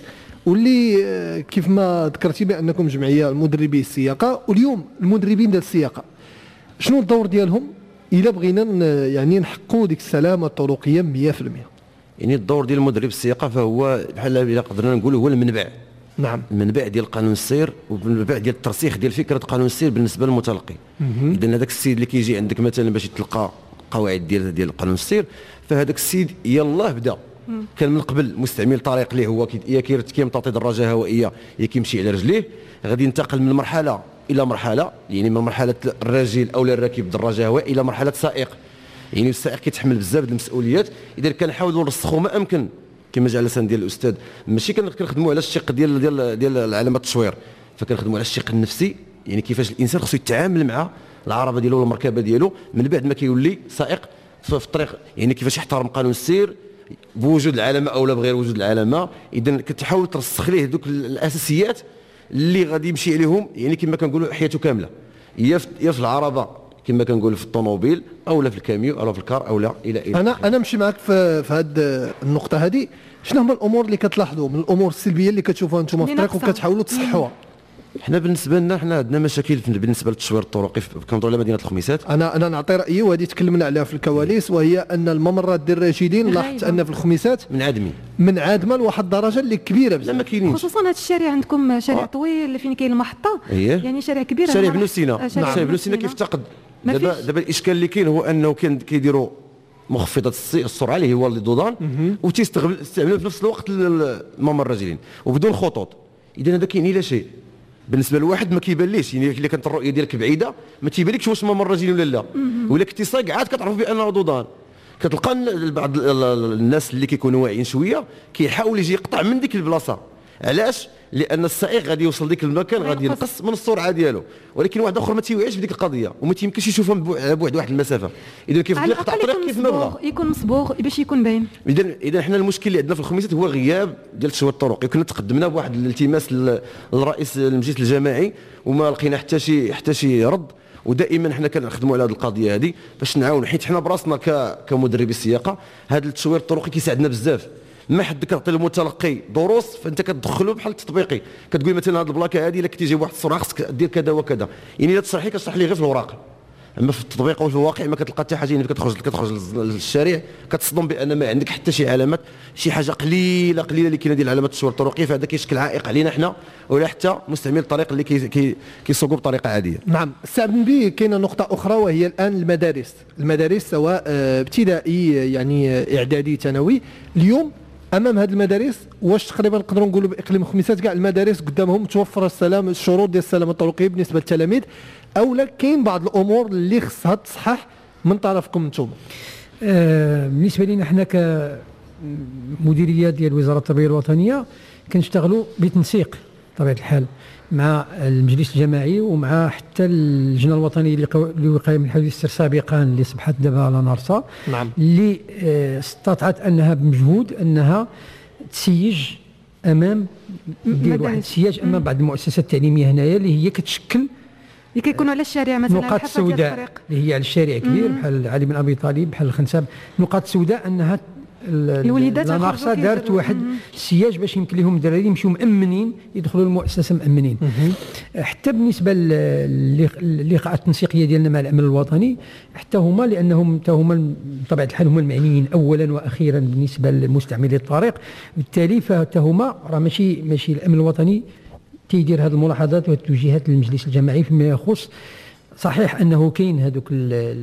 واللي كيف ما ذكرتي بانكم جمعيه المدربي السياقه، واليوم المدربين ديال السياقه شنو الدور ديالهم الا بغينا يعني نحققوا ديك السلامه الطرقيه 100%؟ يعني الدور ديال المدرب السياقه فهو بحال الا قدرنا نقولوا هو المنبع. نعم، المنبع ديال قانون السير والمنبع ديال الترسيخ ديال فكره قانون السير بالنسبه للمتلقي. اذا هذاك السيد اللي كيجي عندك مثلا باش يتلقى قواعد ديال قانون السير، فهذاك السيد يلاه بدا كان من قبل مستعمل طريق اللي هو يا كيمتطي دراجه هوائيه يا كيمشي على رجليه، غادي ينتقل من مرحله الى مرحله، يعني من مرحله الراجل او الراكب دراجه هوائيه الى مرحله سائق. يعني السائق كيتحمل بزاف د المسؤوليات. اذا كنحاولوا نرسخوا ما امكن كما جعل لسان ديال الاستاذ، ماشي كنخدموا على الشق ديال علامه التشوير، فكنخدموا على الشق النفسي، يعني كيفاش الانسان خصو يتعامل مع العربه ديالو ولا المركبه ديالو من بعد ما كيولي سائق في الطريق، يعني كيفاش يحترم قانون السير بوجود العلامه او لا بغير وجود العلامه. اذا كتحاول ترسخ ليه دوك الاساسيات اللي غادي يمشي عليهم، يعني كما كنقولوا حياته كامله، يا في العربه كما كنقولوا في الطوموبيل او لا في الكاميو او لا في الكار او لا الى انا نمشي معك في هذه النقطه هذه. شنو هما الامور اللي كتلاحظوا من الامور السلبيه اللي كتشوفوها انتم في الطريق وكتحاولوا تصححوها؟ حنا بالنسبه لنا حنا عندنا مشاكل بالنسبه للتشوير الطرقي كنهضروا على مدينه الخميسات. انا نعطي رايي وهذه تكلمنا عليها في الكواليس، وهي ان الممرات ديال الراجلين لاحظت ان في الخميسات من عادمه لواحد الدرجه اللي كبيره بزاف، ما كاينينش، خصوصا هذا الشارع عندكم شارع طويل فين كاين المحطه، يعني شارع كبير. شارع بنو سينا، شارع بنو سينا كيفتقد. دابا الاشكال اللي كاين هو انه كيديروا مخفضات السرعه اللي هو الدودان، وتستعملوا في نفس الوقت الممر الراجلين وبدون خطوط. اذا هذا كاين الى شيء بالنسبه لواحد ما كيبانليش، يعني الا كانت الرؤيه ديالك بعيده ما تيبانلكش واش ممر راجلين ولا لا، ولا كنتي سايق عاد كتعرف بانه دودان. كتلقى بعض الناس اللي كيكونوا واعيين شويه كيحاول يجي يقطع من ديك البلاصه. علاش؟ لان السائق غادي يوصل ديك المكان غادي ينقص من السرعه ديالو، ولكن واحد اخر ما تيوعيش بديك القضيه وما تيمكنش يشوفها بعد واحد المسافه. اذا كيف يقطع الطريق كيف ما بغى، يكون مصبوغ باش يكون باين. اذا حنا المشكل اللي عندنا في الخميسات هو غياب ديال التشوير الطرقي. كنا تقدمنا بواحد الالتماس للرئيس المجلس الجماعي وما لقينا حتى شي رد. ودائما حنا كنخدموا على هذه القضيه هذه باش نعاونوا، حيت حنا براسنا كمدربي السياقه هذا التشوير الطرقي كيساعدنا بزاف. ما حد كتعطي للمتلقي دروس فانت كتدخلوا بحال التطبيقي، كتقول مثلا هذه البلاكه هذه الا كنتي جايب واحد السرعه خصك دير كذا وكذا، يعني الا تشرح لي كتشرح لي غير في الوراق، اما في التطبيق وفي الواقع ما كتلقى حتى حاجه. يعني كتخرج للشارع كتصدم بان ما عندك حتى شي علامات، شي حاجه قليله اللي كاينه ديال علامات التشوير الطرقي، فهذا كيشكل عائق علينا حنا ولا حتى مستعمل الطريق اللي كيسوقوا بطريقه عاديه. نعم. السي عبد النبي، كاينه نقطه اخرى وهي الان المدارس سواء ابتدائي يعني اعدادي ثانوي. اليوم امام هذه المدارس واش تقريبا نقدروا نقولوا باقليم الخميسات كاع المدارس قدامهم توفر الشروط ديال السلامه الطرقيه بالنسبه للتلاميذ، او لا كاين بعض الامور اللي خصها تصحح من طرفكم انتم؟ بالنسبه لنا حنا كمديريه ديال وزاره التربيه الوطنيه كنشتغلوا بتنسيق بطبيعه الحال مع المجلس الجماعي ومع حتى اللجنه الوطنيه للوقايه من الحوادث السير سابقا اللي صبحت دابا على نارسا. نعم. اللي استطاعت انها بمجهود انها تسيج امام دير واحد السياج امام بعض المؤسسات التعليميه هنايا اللي هي كتشكل اللي كيكونوا على الشارع مثلا نقاط سوداء اللي هي على الشارع كبير بحال علي بن ابي طالب بحال الخنساب، نقاط سوداء انها الوليدات ناقصه دارت واحد السياج باش يمكن لهم الدراري يمشيو مامنين يدخلوا المؤسسه مامنين. حتى بالنسبه للقاءات التنسيقيه ديالنا مع الامن الوطني حتى هما لانهم حتى هما بطبيعه الحال هما المعنيين اولا واخيرا بالنسبه لمستعملي الطريق، بالتالي فحتى هما راه ماشي الامن الوطني تيدير هذه الملاحظات والتوجيهات للمجلس الجماعي فيما يخص. صحيح انه كاين هذوك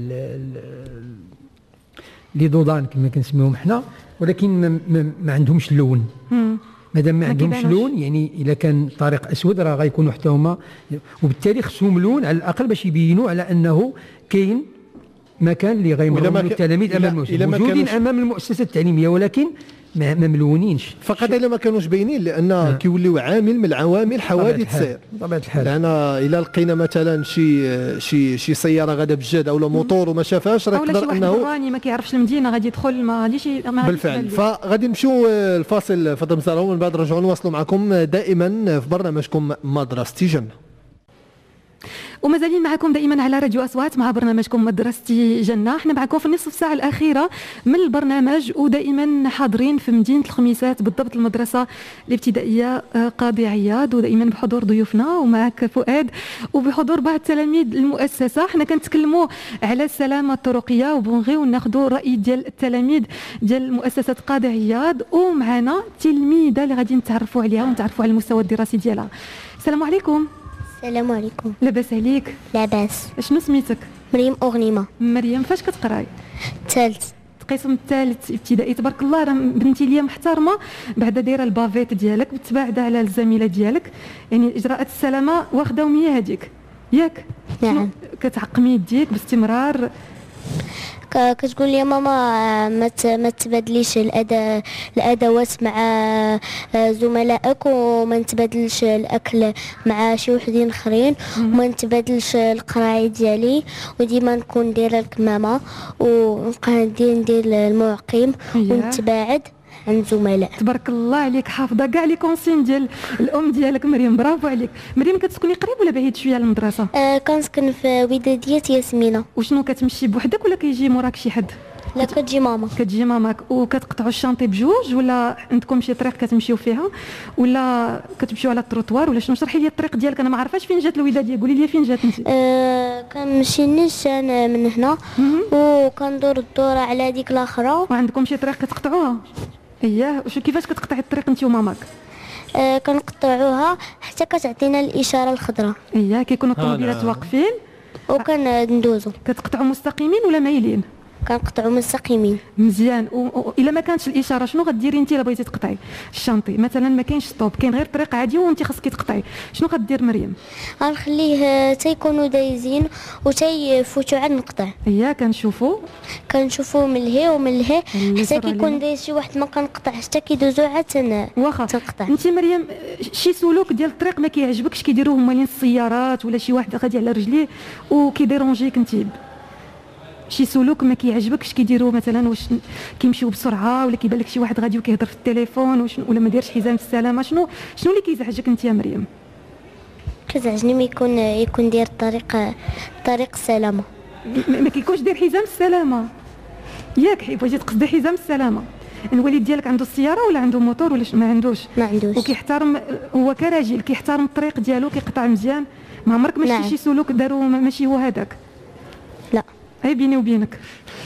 لي دودان كما كنسميهم حنا، ولكن ما عندهمش اللون. مادام ما عندهمش لون يعني اذا كان طريق اسود راه غيكونوا حتى هما، وبالتالي خصهم لون على الاقل باش يبينوا على انه كاين مكان اللي غيمروا التلاميذ امام المؤسسه، موجودين امام المؤسسه التعليميه ولكن ما ملونينش فقط الا ما كانوش باينين، لان كيوليو عامل من عوامل حوادث السير بطبيعه الحال. لان الا لقينا مثلا شي سياره غاده بجد او موطور وما شافهاش راه يقدر انه راني ما كيعرفش المدينه غادي يدخل ما غاديش بالفعل. فغادي نمشيو الفاصل فاطمه مزارع ومن بعد نرجعوا نواصلوا معكم دائما في برنامجكم مدرستي جنة. ومازالين معكم دائما على راديو أصوات مع برنامجكم مدرستي جنة. احنا معكم في النصف ساعة الأخيرة من البرنامج، ودائما حاضرين في مدينة الخميسات بالضبط المدرسة الابتدائية قاضي عياض، ودائما بحضور ضيوفنا ومعك فؤاد وبحضور بعض تلاميذ المؤسسة. احنا كنتكلموا على السلامة الطرقية وبنغيو ناخذوا رأي ديال التلاميذ ديال مؤسسة قاضي عياض، ومعنا تلميذة اللي غادي نتعرفوا عليها ونتعرفوا على المستوى الدراسي ديالها. السلام عليكم. السلام عليكم. لاباس عليك؟ لاباس. شنو سميتك؟ مريم أغنيمة. مريم فاش كتقراي؟ ثالث. القسم الثالث ابتدائي. تبارك الله، راه بنتي ليا محترمه، بعدا دايره البافيت ديالك متباعده على الزميله ديالك، يعني اجراءات السلامه واخداهم هي هذيك ياك؟ نعم. كتعقمي يديك باستمرار؟ كتقول لي ماما ما تبادليش الادوات مع زملائك، وما نتبادلش الاكل مع شي وحدين اخرين، وما نتبادلش القرايه ديالي، وديما نكون دايره الكمامه ونبقى ندير المعقم ونتباعد عن زملاء. تبارك الله عليك، حافظه كاع لي كونسين ديال الام ديالك مريم، برافو عليك. مريم كتسكني قريب ولا بعيد شويه على المدرسه؟ كنسكن في وداديه ياسمينه. وشنو كتمشي بوحدك ولا كيجي موراك شي حد؟ لا كتجي ماما. كتجي ماماك. وكتقطعوا الشانطي بجوج ولا عندكم شي طريق كتمشيو فيها ولا كتمشيو على التروطوار ولا شنو؟ شرحي لي الطريق ديالك، انا ما عرفاش فين جات الوداديه، قولي لي فين جات انت. كنمشي نيشان من هنا وكندور الدوره على ديك الاخرى. وعندكم شي طريق كتقطعوها؟ اييه. وشو كيفاش كتقطعي الطريق انت وماماك؟ كنقطعوها حتى كتعطينا الاشاره الخضراء. اييه. كيكونوا الطوموبيلات واقفين وكندوزو. كتقطعوا مستقيمين ولا مايلين؟ كنقطعوا مستقيمين. مزيان. والا ما كانتش الاشاره شنو غديري انت الا بغيتي تقطعي الشانطي؟ مثلا ما كاينش ستوب، كاين غير طريق عادي وانت خاصك تقطعي، شنو غدير مريم؟ غنخليه تيكونوا دايزين وتيفوتوا عاد نقطع. اييه. كنشوفوا من لهي ومن لهي حتى كيكون دايز شي واحد ما كنقطع حتى كيدوزوا عاد واخا تنقطع. انت مريم شي سلوك ديال الطريق ما كيعجبكش كيديروه هما السيارات ولا شي واحد غادي على رجليه وكيديرونجيك انت؟ شي سلوك ما كيعجبكش كيديروا مثلا؟ واش كيمشيو بسرعه ولا كيبان لك شي واحد غادي وكيهضر في التليفون ولا ما دايرش حزام السلامه؟ شنو اللي كيزعجك انت يا مريم؟ كيزعجني ما يكون داير طريق السلامه. ما كيكونش داير حزام السلامه ياك؟ بغيتي تقصدي حزام السلامه. الوالد ديالك عنده السياره ولا عنده موتور ولا ما عندوش؟ ما عندوش. وكيحترم هو كراجل كيحترم الطريق ديالو كيقطع مزيان؟ ما عمرك ماشي نعم. شي سلوك داروا ماشي هو هذاك؟ لا. هاي بيني وبينك.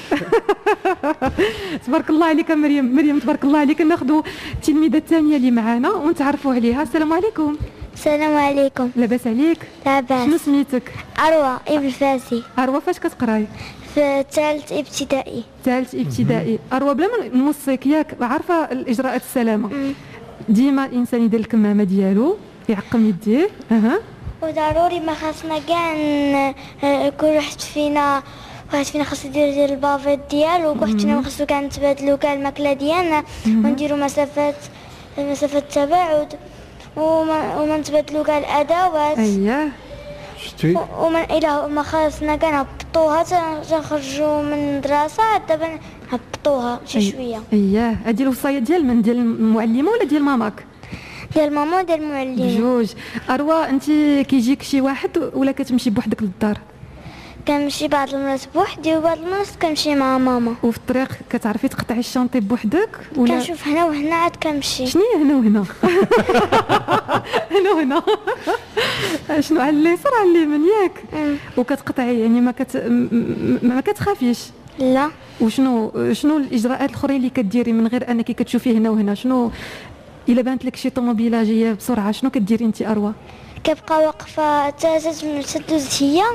تبارك الله عليك مريم تبارك الله عليك. ناخذوا التلميذه الثانيه اللي معنا ونتعرفوا عليها. السلام عليكم. السلام عليكم. لاباس عليك؟ لاباس. شنو سميتك؟ اروى ابن فاسي. اروى فاش كتقراي؟ في ثالث ابتدائي. ثالث ابتدائي. اروى بلا ما نوصيك ياك عارفه الاجراءات السلامه ديما الانسان يدير الكمامه ديالو يعقم يديه. وضروري ما خاصنا كاع كل واحد فينا خاصو يدير البافيت ديالو، وكل فينا خاصو كاع نتبادلوا كاع الماكله ديالنا ونديروا مسافات تباعد وما نتبادلوا كاع الادوات. اييه. شتي؟ وما الا ما خاصنا كاع نهبطوها تنخرجوا من المدرسه دابا نهبطوها شي شويه. اييه، هذه الوصايه ديال من ديال المعلمه ولا ديال ماماك؟ ديال ماما وديال المعلمه. بجوج. اروى انت كيجيك شي واحد ولا كتمشي بوحدك للدار؟ كنمشي بعض المرات بوحدي وبعض المرات كنمشي مع ماما. وفي الطريق كتعرفي تقطعي الشانطي بوحدك ولا كنشوف هنا وهنا عاد كنمشي؟ شنو هي هنا وهنا؟ هنا وهنا شنو على اليسار على اليمين ياك؟ وكتقطعي يعني ما كتخافيش؟ لا. شنو الاجراءات الاخرين اللي كديري من غير انك كتشوفي هنا وهنا؟ شنو الا بانت لك شي طوموبيله جايه بسرعه شنو كديري انت اروى؟ كبقى واقفه تدوز هي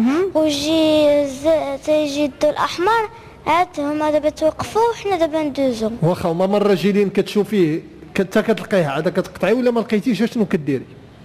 تيجي الضوء الاحمر عاد هما دابا توقفوا وحنا دابا ندوزو. واخا هما مره جايين كتشوفيه حتى كتلقيه عاد كتقطعي ولا ما لقيتيش شنو كديري؟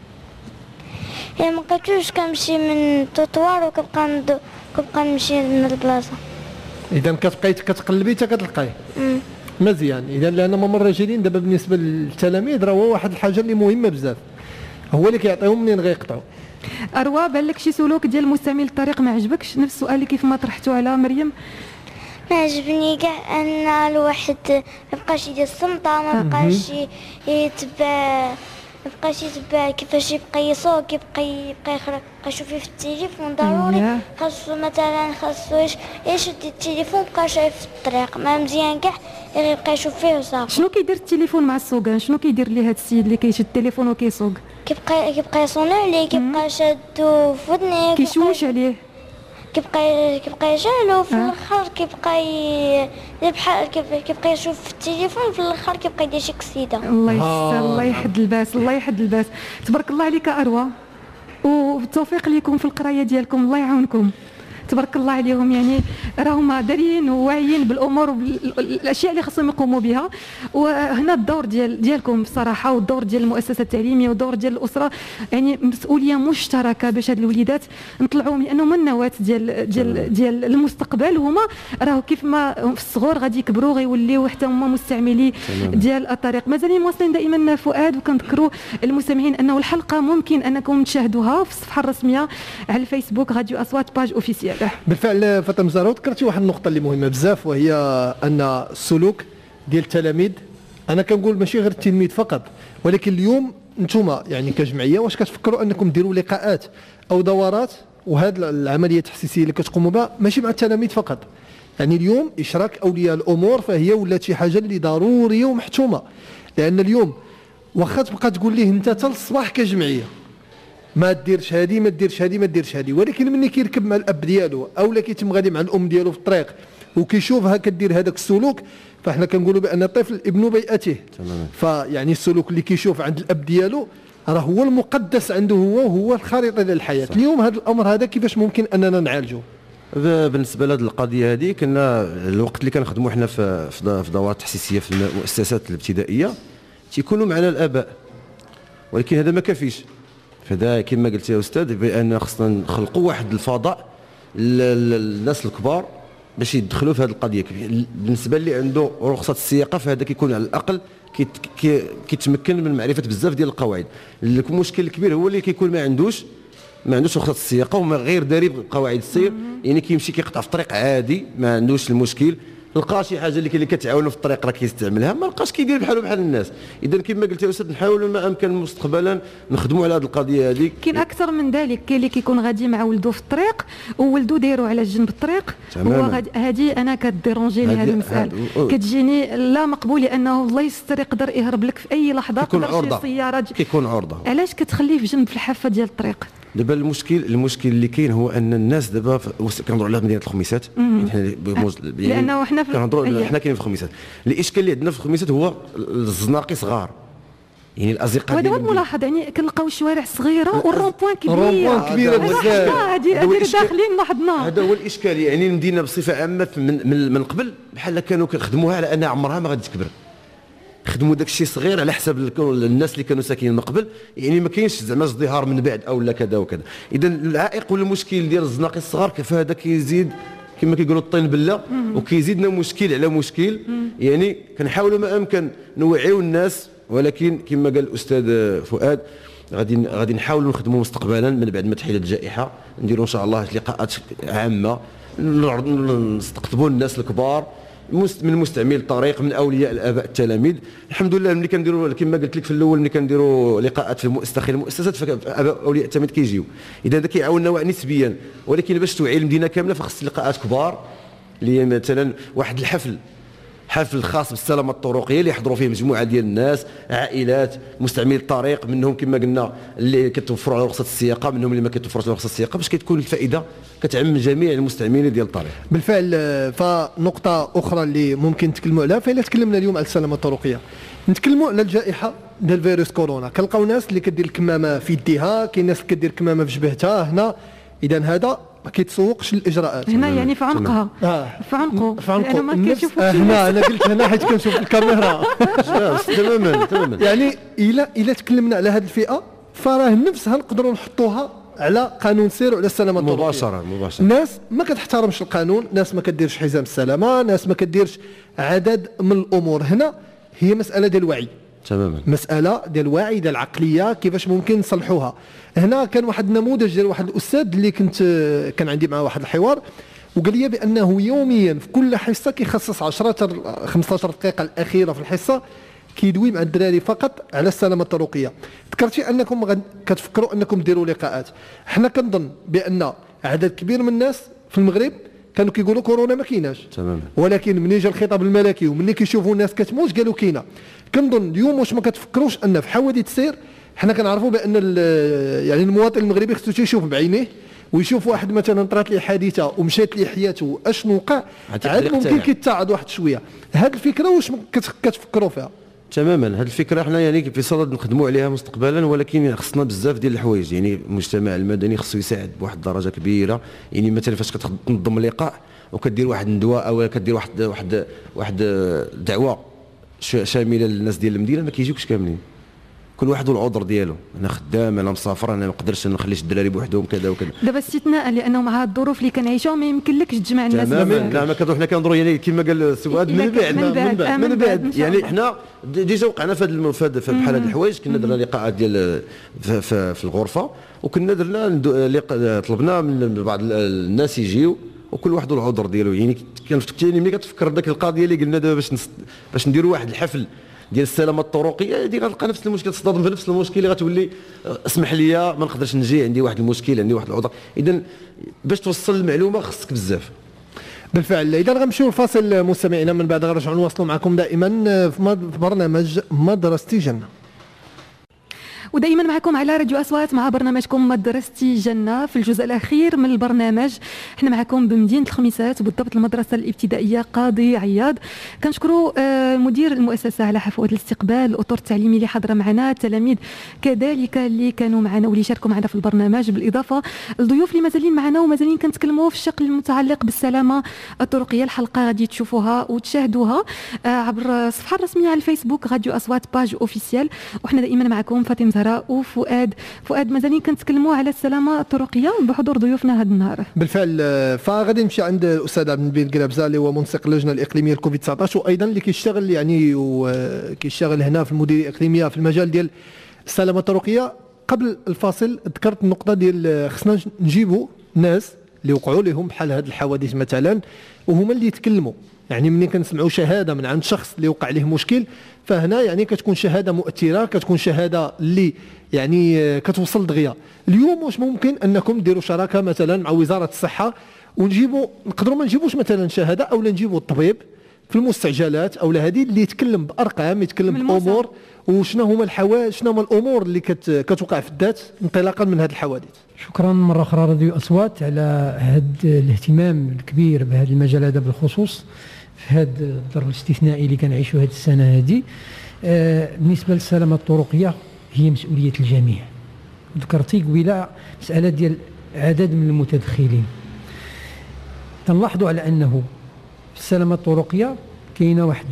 ما لقيتوش كنمشي من التطوار وكنبقى نمشي من البلاصه. اذا كتبقاي كتقلبي حتى كتلقايه. مزيان. اذا لان هما مره جايين دابا بالنسبه للتلاميذ راه هو واحد الحاجه اللي مهمه بزاف، هو اللي كيعطيهم منين غيقطعوا. اروى بان لك شي سلوك ديال المستعمل الطريق ما عجبكش؟ نفس السؤال اللي كيف ما طرحتو على مريم. ما عجبني كاع ان الواحد ما بقاش يدير الصمته، ما بقاش يتبع كيفاش يبقى يسوق، يبقى يشوف في التليفون. ضروري خاصو مثلا يشد التليفون يبقى شايف في الطريق، ما مزيان كاع يبقى يشوف فيه وصافي. شنو كيدير التليفون مع السوقان؟ شنو كيدير ليه هذا السيد اللي كيشد التليفون وكيسوق؟ كيبقى يصوني عليه، كيبقى شادو في ودنيه، كيشوش عليه، كيبقى يجعلو في الاخر كيبقى بحال كيبقى يشوف في التليفون، في الاخر كيبقى يدير شي قصيده. الله يستر، الله يحد الباس، الله يحد الباس. تبارك الله عليك اروى، وبالتوفيق ليكم في القرايه ديالكم، الله يعاونكم. تبارك الله عليهم، يعني راهم دارين وواعيين بالامور والاشياء اللي خصهم يقوموا بها. وهنا الدور ديالكم بصراحه، والدور ديال المؤسسه التعليميه والدور ديال الاسره، يعني مسؤوليه مشتركه باش هاد الوليدات نطلعوهم، لانهم النواه ديال المستقبل. وهما راهو كيف ما في الصغور غادي يكبروا غيوليو حتى هما مستعملي ديال الطريق. مازال مواصلين دائما فؤاد، وكنذكروا المستمعين انه الحلقه ممكن انكم تشاهدوها في الصفحه الرسميه على الفيسبوك راديو اصوات باج اوفيسيال. بالفعل فاطمه زهراء ذكرتي واحد النقطه اللي مهمه بزاف، وهي ان السلوك ديال التلاميذ، انا كنقول ماشي غير التلميذ فقط، ولكن اليوم نتوما يعني كجمعيه واش كتفكروا انكم ديروا لقاءات او دورات، وهذه العمليه التحسيسيه اللي كتقوموا بها ماشي مع التلاميذ فقط، يعني اليوم اشراك اولياء الامور فهي ولات شي حاجه اللي ضروريه ومحتومه. لان اليوم واخا تبقى تقول ليه انت حتى الصباح كجمعيه ما ديرش هذه ما ديرش هذه ما ديرش هذه، ولكن ملي كيركب مع الاب ديالو اولا كيتم غادي مع الام ديالو في الطريق وكيشوفها كدير هذاك السلوك، فاحنا كنقولوا بان الطفل ابن بيئته. فيعني السلوك اللي كيشوف عند الاب ديالو راه هو المقدس عنده، هو الخريطه ديال الحياه. اليوم هذا الامر هذا كيفاش ممكن اننا نعالجه؟ بالنسبه لهذه القضيه هذه، كنا الوقت اللي كنخدموا حنا في دورات تحسيسيه في المؤسسات الابتدائيه تيكونوا معنا الاباء، ولكن هذا ما كافيش. فهذا كما قلت يا استاذ بان خصنا نخلقوا واحد الفضاء للناس الكبار باش يدخلوا في هذه القضيه. بالنسبه اللي عنده رخصه السياقه فهذا كيكون على الاقل كيتمكن من معرفه بزاف ديال القواعد. المشكل الكبير هو اللي كيكون ما عندوش رخصه السياقه وما غير داري بقواعد السير، يعني كيمشي كيقطع في الطريق عادي ما عندوش المشكل، لقى شي حاجه اللي كتعاونوا في الطريق راه كيستعملها، ما لقاش كيدير بحالو بحال الناس. اذا كما قلت يا استاذ نحاولوا ما امكن مستقبلا نخدموا على هذه القضيه هذه. كاين اكثر من ذلك، كاين اللي كيكون غادي مع ولده في الطريق وولده دايرو على جنب الطريق، هو هذه انا كديرونجيني هذه المساله، كتجيني لا مقبول، لانه الله يستر يقدر يهرب لك في اي لحظه، كيكون عرضه كيكون عرضه. علاش كتخليه في جنب الحافه ديال الطريق؟ دابا المشكل اللي كاين هو ان الناس دابا كنهضروا على مدينه الخميسات، لانه حنا كنهضروا حنا كاينين في الخميسات. الاشكال اللي عندنا في الخميسات هو الزناقي صغار، يعني الازقه. وهذا هو الملاحظ، يعني كنلقاو الشوارع صغيره والرون بوان كبيره بزاف. هذه داخلين لاحظنا. هذا هو الاشكال، يعني المدينه بصفه عامه من قبل بحال كانوا كنخدموها على انها عمرها ما غادي تكبر، خدموا داك الشيء صغير على حسب الناس اللي كانوا ساكنين من قبل، يعني ما كاينش زعما ازدهار من بعد او لا كذا وكذا. اذا العائق والمشكل ديال الزناقي الصغار فهذا كيزيد كما كيقولوا الطين بله، وكيزيدنا مشكل على مشكل. يعني كنحاولوا ما امكن نوعيو الناس، ولكن كما قال الاستاذ فؤاد غادي نحاولوا نخدموا مستقبلا من بعد ما تحل الجائحه، نديروا ان شاء الله لقاءات عامه نستقطبوا الناس الكبار من مستعمل الطريق، من اولياء الاباء التلاميذ. الحمد لله ملي كنديروا كما قلت لك في الاول ملي كنديروا لقاءات في داخل المؤسسات فاباء اولياء التلاميذ كيجيو، اذا هذا كيعاوننا نسبيا، ولكن باش توعي المدينه كامله فخص لقاءات كبار اللي هي مثلا واحد حفل خاص بالسلامه الطرقيه اللي يحضروا فيه مجموعه ديال الناس، عائلات، مستعملي الطريق، منهم كما قلنا اللي كتوفروا على رخصه السياقه، منهم اللي ما كيتوفروش على رخصه السياقه، باش كتكون الفائده كتعم جميع المستعملين ديال الطريق. بالفعل. فنقطه اخرى اللي ممكن نتكلموا عليها، فإلا تكلمنا اليوم على السلامه الطرقيه نتكلموا على الجائحه ديال فيروس كورونا. كنلقاو ناس اللي كدير الكمامه في يديها، كاين ناس اللي كدير الكمامه في جبهتها هنا، اذا هذا ما كيتسوقش الاجراءات هنا يعني في عنقها. في عنقه لانه ما كيشوفوش. هنا انا قلت هنا حيت كنشوف الكاميرا. تماما. يعني الا تكلمنا على هذه الفئه فراه نفسها نقدروا نحطوها على قانون سير وعلى السلامه الطرقيه مباشره. ناس ما كتحترمش القانون، ناس ما كديرش حزام السلامه، ناس ما كديرش عدد من الامور. هنا هي مساله ديال الوعي، تماما مساله ديال الوعي ديال العقليه، كيفاش ممكن نصلحوها. هنا كان واحد النموذج ديال واحد الاستاذ اللي كان عندي معه واحد الحوار، وقال لي بانه يوميا في كل حصه كيخصص 15 دقيقه الاخيره في الحصه كيدوي مع الدراري فقط على السلامه الطرقيه. ذكرتي انكم كتفكروا انكم ديروا لقاءات، حنا كنظن بان عدد كبير من الناس في المغرب كانوا كيقولوا كورونا ما كايناش، تماما، ولكن ملي جا الخطاب الملكي وملي كيشوفوا الناس كتموت قالوا كاينه. كنظن اليوم واش ما كتفكروش ان في حوادث السير حنا كنعرفوا بان يعني المواطن المغربي خصو تيشوف بعينيه ويشوف واحد مثلا طرات ليه حادثه ومشات ليه حياته اشنو وقع، عاد ممكن كيتعظ واحد شويه. هذه الفكره واش كتفكروا فيها؟ تماما، هذه الفكره حنا يعني في صدد نخدموا عليها مستقبلا، ولكن خصنا بزاف ديال الحوايج. يعني المجتمع المدني خصو يساعد بواحد الدرجه كبيره. يعني مثلا فاش كتنظم لقاء وكدير واحد الندوه او كدير واحد دعوه شامله للناس ديال المدينه، ما كيجيوكش كاملين، كل واحد والعذر ديالو. انا خدام، انا مسافر، انا ما نقدرش نخليش الدراري بوحدهم كذا وكذا. دابا استثناء لانه مع الظروف اللي كنعيشوها ما يمكنلكش تجمع الناس. لا ما كنروح، حنا كنهضروا يعني كما قال سواد من بعد يعني حنا ديجا وقعنا في بحال هاد الحوايج. كنا درنا لقاءات ديال في الغرفه، وكنا درنا طلبنا من بعض الناس يجيو وكل واحد والعذر ديالو. يعني كنفتكرني ملي كتفكر ذاك القضيه اللي قلنا دابا باش نديروا واحد الحفل ديال السلامه الطرقيه، هذه غنلقى نفس المشكل، تصطدم في نفس المشكل اللي غتولي اسمح لي ما نقدرش نجي، عندي واحد المشكل، عندي واحد العذر. اذا باش توصل المعلومه خصك بزاف. بالفعل. اذا غنمشيو لفاصل مستمعينا، من بعد غنرجعوا نواصلوا معكم دائما في برنامج مدرستي جنه. ودائما معكم على راديو أصوات مع برنامجكم مدرستي جنة. في الجزء الأخير من البرنامج احنا معكم بمدينة الخميسات وبالضبط المدرسة الابتدائية قاضي عياض. كنشكروا مدير المؤسسة على حفوة الاستقبال، الأطر التعليمي اللي حضر معنا، التلاميذ كذلك اللي كانوا معنا واللي شاركوا معنا في البرنامج، بالإضافة الضيوف اللي مازالين معنا ومازالين كنتكلموا في الشق المتعلق بالسلامة الطرقية. الحلقة غادي تشوفوها وتشاهدوها عبر الصفحة الرسمية على الفيسبوك راديو أصوات باج أوفيسيال. وحنا دائما معكم فاطمة وفؤاد. مازالين كنتكلموا على السلامه الطرقيه بحضور ضيوفنا هذا النهار. بالفعل. فغادي نمشي عند الاستاذ عبد النبيل قرابزه اللي هو منسق اللجنه الاقليميه لكوفيد 19 وايضا اللي كيشتغل يعني وكيشتغل هنا في المديريه الاقليميه في المجال ديال السلامه الطرقيه. قبل الفاصل ذكرت النقطه ديال خصنا نجيبوا ناس اللي وقعوا لهم بحال هذه الحوادث مثلا وهما اللي يتكلموا. يعني ملي كنسمعوا شهاده من عند شخص اللي وقع له مشكل، فهنا يعني كتكون شهاده مؤثره، كتكون شهاده اللي يعني كتوصل دغيا. اليوم واش ممكن انكم ديروا شراكه مثلا مع وزاره الصحه نقدروا ما نجيبوش مثلا شهاده او نجيبوا الطبيب في المستعجلات او هذه اللي يتكلم بارقام، يتكلم بامور وشنو هما شنو هما الامور اللي كتوقع في الذات انطلاقا من هذه الحوادث. شكرا مره اخرى راديو اصوات على هذا الاهتمام الكبير بهذا المجال هذا بالخصوص في هذا الظرف الاستثنائي اللي كنعيشوا هذه السنه هذه. بالنسبه للسلامه الطرقيه هي مسؤوليه الجميع. ذكرتي قبيله مساله ديال عدد من المتدخلين. تنلاحظوا على انه في السلامه الطرقيه كاينه واحد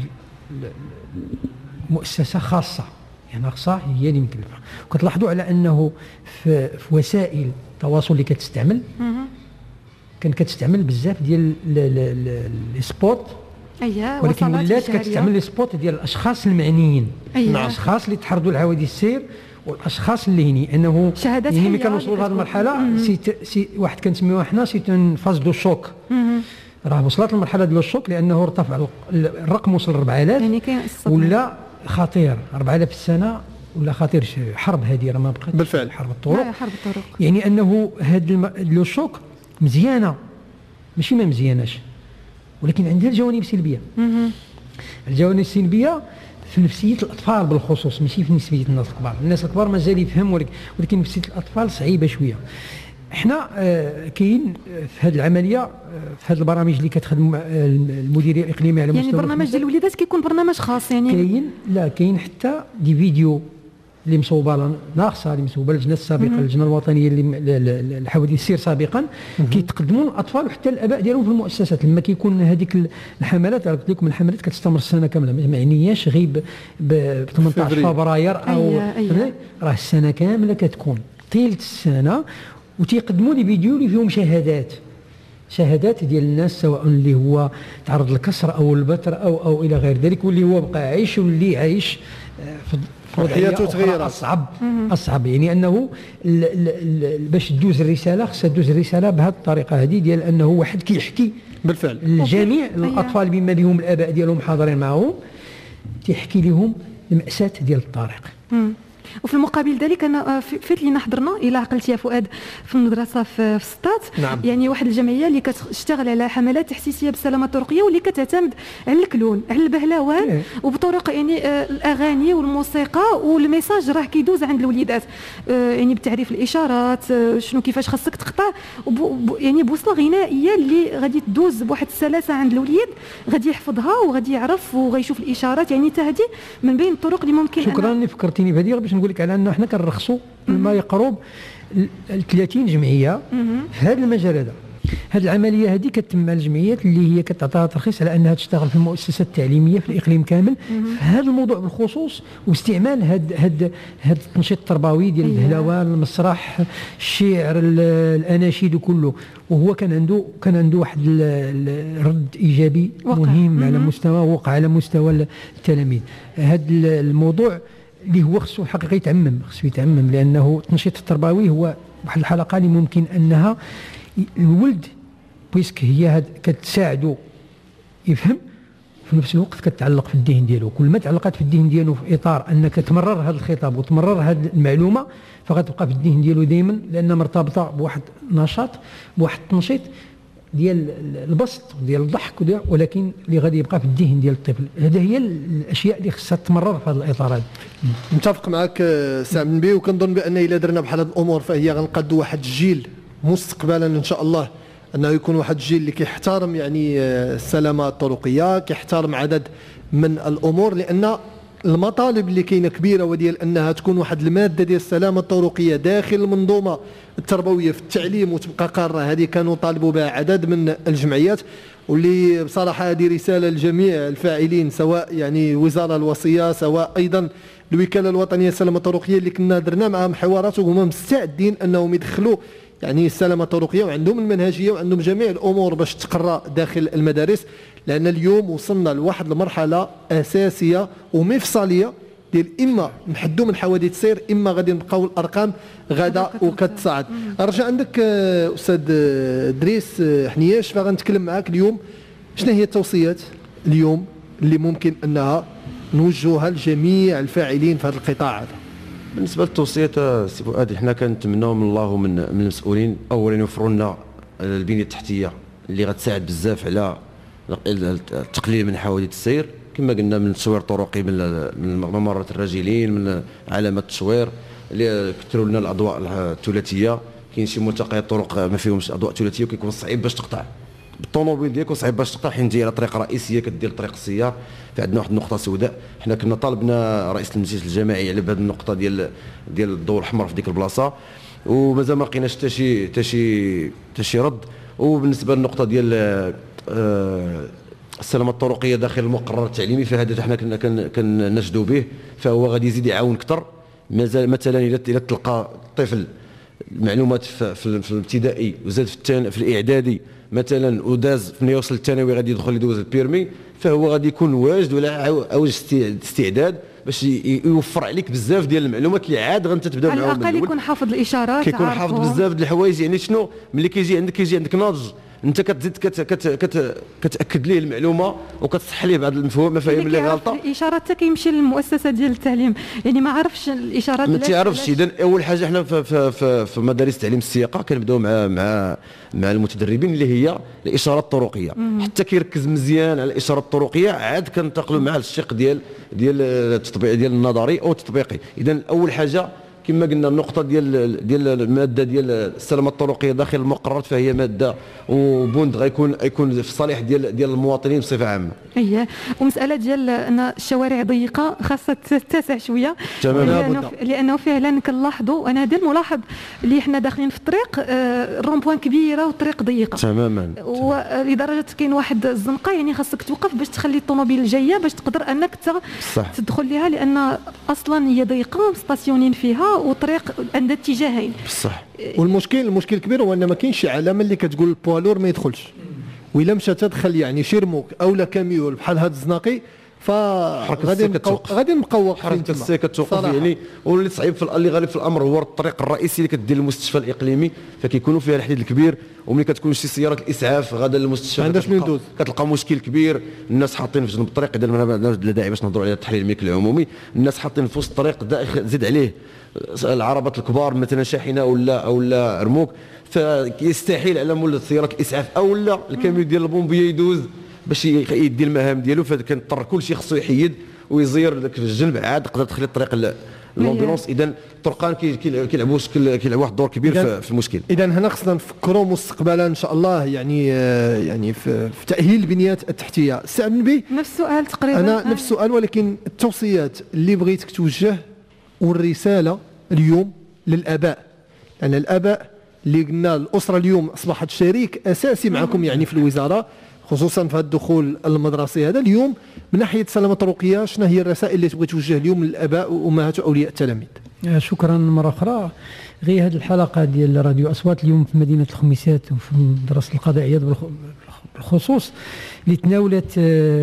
مؤسسه خاصه يعني خاصه هي اللي مكلفه، وكتلاحظوا على انه في وسائل التواصل اللي كتستعمل كتستعمل بزاف ديال لي سبوت. اييه، ولكن ولات كتستعمل لي سبوت ديال الاشخاص المعنيين. أيوة. الاشخاص اللي تعرضوا لحوادث السير والاشخاص اللي هني انه شهادات يعني ملي كنوصلوا لهذه المرحله واحد كنسميوها حنا سي اون فاز دو شوك. راه وصلت لمرحله ديال الشوك لانه ارتفع الرقم وصل 4000 يعني كاين ولا خطير 4000 في السنه ولا خطير. حرب هذه راه ما بقات بالفعل حرب الطرق. حرب الطرق يعني انه هذا لو شوك مزيانه ماشي ما مزياناش، ولكن عندها الجوانب السلبيه. الجوانب السلبيه في نفسيه الاطفال بالخصوص، ماشي في نفسيه الناس الكبار. الناس الكبار مازال يفهم، ولكن نفسيه الاطفال صعيبه شويه. احنا كاين في هذه العمليه في هذه البرامج اللي كتخدم المديريه الاقليميه على مستوى يعني برنامج ديال الوليدات كيكون برنامج خاص يعني كاين حتى دي فيديو اللي مصوبه ناقصه، اللي مصوبه اللجنه السابقه اللجنه الوطنيه للحوادث السير سابقا، كيتقدموا للاطفال وحتى الاباء ديالهم في المؤسسات. لما كيكون هذيك الحملات، قلت لكم الحملات كتستمر السنه كامله، ما معنياش غير ب 18 فبراير او راه السنه كامله كتكون طيله السنه، وتيقدموا لي فيديو اللي فيهم شهادات ديال الناس، سواء اللي هو تعرض للكسر او البتر او الى غير ذلك، واللي هو بقى عايش واللي عايش في حياته تغيرت اصعب. يعني انه باش تدوز الرساله خصها تدوز الرساله بهذه الطريقه هذه، ديال انه واحد كيحكي بالفعل الجميع الاطفال بما بهم الاباء ديالهم حاضرين معهم، تيحكي لهم المأساة ديال الطريق. وفي المقابل ذلك انا فات لينا حضرنا الى عقلت يا فؤاد في المدرسه في سطات. نعم. يعني واحد الجمعيه اللي كتشتغل على حملات تحسيسيه بالسلامه الطرقيه، واللي كتعتمد على الكلون، على البهلوان، وبطرق يعني الاغاني والموسيقى والميساج راه كيدوز عند الوليدات، يعني بتعريف الاشارات، شنو كيفاش خاصك تقطع، يعني بوصله غنائيه اللي غادي تدوز بواحد السلاسه عند الوليد، غادي يحفظها وغادي يعرف وغيشوف الاشارات. يعني حتى هذه من بين الطرق اللي ممكن. شكرا اللي فكرتيني بهذه، باش نقول لك على انه حنا كنرخصوا ما يقرب 30 جمعيه في هذا المجال هذا. هذه العمليه هذه كتتم الجمعيات اللي هي كتعطيها ترخيص على انها تشتغل في المؤسسات التعليميه في الاقليم كامل في هذا الموضوع بالخصوص، واستعمال هذا التنشيط التربوي ديال البهلوان، المسرح، الشعر، الاناشيد وكله. وهو كان عنده واحد الرد ايجابي مهم على مستوى وقع على مستوى التلاميذ. هذا الموضوع اللي هو خصو حقيقي يتعمم، لانه التنشيط التربوي هو واحد الحلقه اللي ممكن انها الولد بيسك هي كتساعدو يفهم، في نفس الوقت كتعلق في الذهن ديالو. كل ما تعلقت في الذهن ديالو في اطار انك تمرر هذا الخطاب وتمرر هذه المعلومه، فغتبقى في الذهن ديالو دائما، لانها مرتبطه بواحد النشاط، بواحد التنشيط ديال البسط ديال الضحك ولكن اللي غادي يبقى في الذهن ديال الطفل. هذه هي الاشياء اللي خصها تمرر في هذا الاطار هذا. متفق معك سامي النبي، وكنظن بان الا درنا بحال هذه الامور فهي غنقادوا واحد الجيل مستقبلا ان شاء الله، انه يكون واحد الجيل اللي كيحترم يعني السلامه الطرقيه، كيحترم عدد من الامور، لان المطالب اللي كاينه كبيره، وديال انها تكون واحد الماده ديال السلامه الطرقيه داخل المنظومه التربويه في التعليم وتبقى قاره. هذه كانوا طالبوا بها عدد من الجمعيات، واللي بصراحه هذه رساله لجميع الفاعلين، سواء يعني الوزاره الوصيه، سواء ايضا الوكاله الوطنيه للسلامه الطرقيه اللي كنا درنا معهم حوارات، وهما مستعدين انهم يدخلوا يعني السلامه الطرقيه، وعندهم المنهجيه وعندهم جميع الامور باش تقرا داخل المدارس. لان اليوم وصلنا لواحد المرحله اساسيه ومفصليه ديال اما نحدوا من حوادث السير، اما غادي نبقاو الارقام غدا وكتصاعد. ارجع عندك استاذ دريس حنياش، فغنتكلم معاك اليوم شنو هي التوصيات اليوم اللي ممكن انها نوجهها لجميع الفاعلين في هذا القطاع هذا. بالنسبه للتوصيات سي فؤاد، حنا كنتمناو من الله ومن المسؤولين اولا يوفروا لنا البنيه التحتيه اللي غتساعد بزاف على التقليل من حوادث السير، كما قلنا من التشوير الطرقي، من ممرات الراجلين، من علامات التشوير، اللي كثروا لنا الاضواء الثلاثيه. كاين شي ملتقيات طرق ما فيهمش اضواء ثلاثيه وكيكون صعيب باش تقطع بالطوموبيل ديالك، وصعيب باش تقطع حين تجي على طريق رئيسيه كدير طريق السيار. في عندنا واحد النقطه سوداء، حنا كنا طالبنا رئيس المجلس الجماعي على بهذه النقطه ديال الضوء الاحمر في ديك البلاصه، ومازال ما لقيناش حتى شي رد. وبالنسبه للنقطه ديال السلامه الطرقيه داخل المقرر التعليمي، فهذا حنا كنا كنشدوا به، فهو غادي يزيد يعاون اكثر. مازال مثلا الا تلقى الطفل المعلومات في الابتدائي وزاد في الاعدادي مثلا، وداز ملي يوصل الثانوي غادي يدخل يدوز البيرمي، فهو غادي يكون واجد ولا عاوز استعداد باش يوفر عليك بزاف ديال المعلومات اللي عاد غنتبدا معاهم. على الاقل يكون حافظ الاشارات، كيكون حافظ بزاف د الحوايج. يعني شنو ملي كيجي عندك ناضج انت كتزيد كتاكد ليه المعلومه وكتصح ليه بعض المفاهيم اللي غلطه. الاشارات حتى كيمشي للمؤسسه ديال التعليم، يعني ما عرفش الاشارات ما تعرفش. اذا اول حاجه حنا في مدارس تعليم السياقه كنبداو مع المتدربين اللي هي الاشارات الطرقيه، حتى كيركز مزيان على الاشارات الطرقيه عاد كننتقلوا مع الشق ديال التطبيق ديال النظري او التطبيقي. اذا اول حاجه كما قلنا النقطه ديال الماده ديال السلامه الطرقيه داخل المقررات، فهي ماده وبوند غيكون في صالح ديال المواطنين بصفه عامه. اييه، ومساله ديال ان الشوارع ضيقه خاصها تتسع شويه، لانه فعلا كنلاحظوا انا هذا الملاحظ اللي حنا داخلين في الطريق الرون بوين كبيره والطريق ضيقه تماما، ولدرجه كاين واحد الزنقه يعني خاصك توقف باش تخلي الطوموبيل الجايه باش تقدر انك تدخل ليها، لان اصلا هي ضيقه مستاسيونين فيها وطريق عندها اتجاهين. بصح المشكل الكبير هو ان ما كاينش شي علامه اللي كتقول البوالور ما يدخلش، وإلا مشى تدخل يعني شي رموك اولا كاميول بحال هذا الزناقي فغادي نبقاو واقفين تما. السي كتوقف يعني. واللي صعيب اللي غالب في الامر هو الطريق الرئيسي اللي كدير للمستشفى الاقليمي، فكيكونوا فيها الحديد الكبير، وملي كتكون شي سياره الاسعاف غادا للمستشفى ما عندهاش من يدوز، كتلقى مشكل كبير. الناس حاطين في جنب الطريق، اذا ما داعي باش نهضروا على التحليل الملكي العمومي، الناس حاطين في وسط الطريق زيد عليه العربات الكبار مثلا شاحنه ولا رموك، فيستحيل على مول السياره الاسعاف او لا الكاميو ديال البومبيه يدوز باش يدير المهام ديالو، فكنضطر كلشي خصو يحيد ويزير داك الجنب عاد تقدر تخلي الطريق الامبولونس. اذا الطرقان كيلعبوا واحد الدور كبير في المشكل. اذا هنا خصنا نفكروا مستقبلا ان شاء الله يعني في تاهيل البنيات التحتيه. سي عبد النبي نفس السؤال تقريبا، انا نفس السؤال، ولكن التوصيات اللي بغيتك توجه والرساله اليوم للاباء، لان الاباء اللي قلنا الاسره اليوم اصبحت شريك اساسي معكم يعني في الوزاره، خصوصا في هذا الدخول المدرسي هذا اليوم. من ناحيه السلامه الطرقيه شنو هي الرسائل اللي تبغي توجه اليوم للاباء وامهات واولياء التلاميذ؟ شكرا مره اخرى. غير هذه الحلقه ديال راديو اصوات اليوم في مدينه الخميسات وفي مدرسه القضائيات بالخصوص اللي تناولت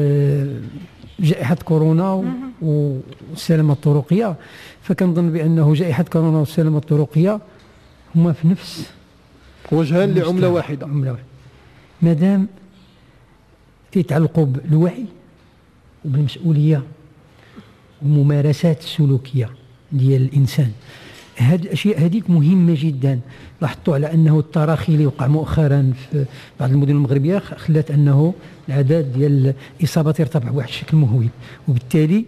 جائحه كورونا والسلامه الطرقيه، فكنظن بانه جائحه كورونا والسلامه الطرقيه هما في نفس وجهان لعمله واحده. مادام تيتعلقوا بالوعي وبالمسؤوليه والممارسات السلوكيه ديال الانسان، هاد الاشياء هذيك مهمه جدا. لاحظتوا على انه التراخي اللي وقع مؤخرا في بعض المدن المغربيه خلات انه العدد ديال الاصابات يرتفع بواحد الشكل مهول، وبالتالي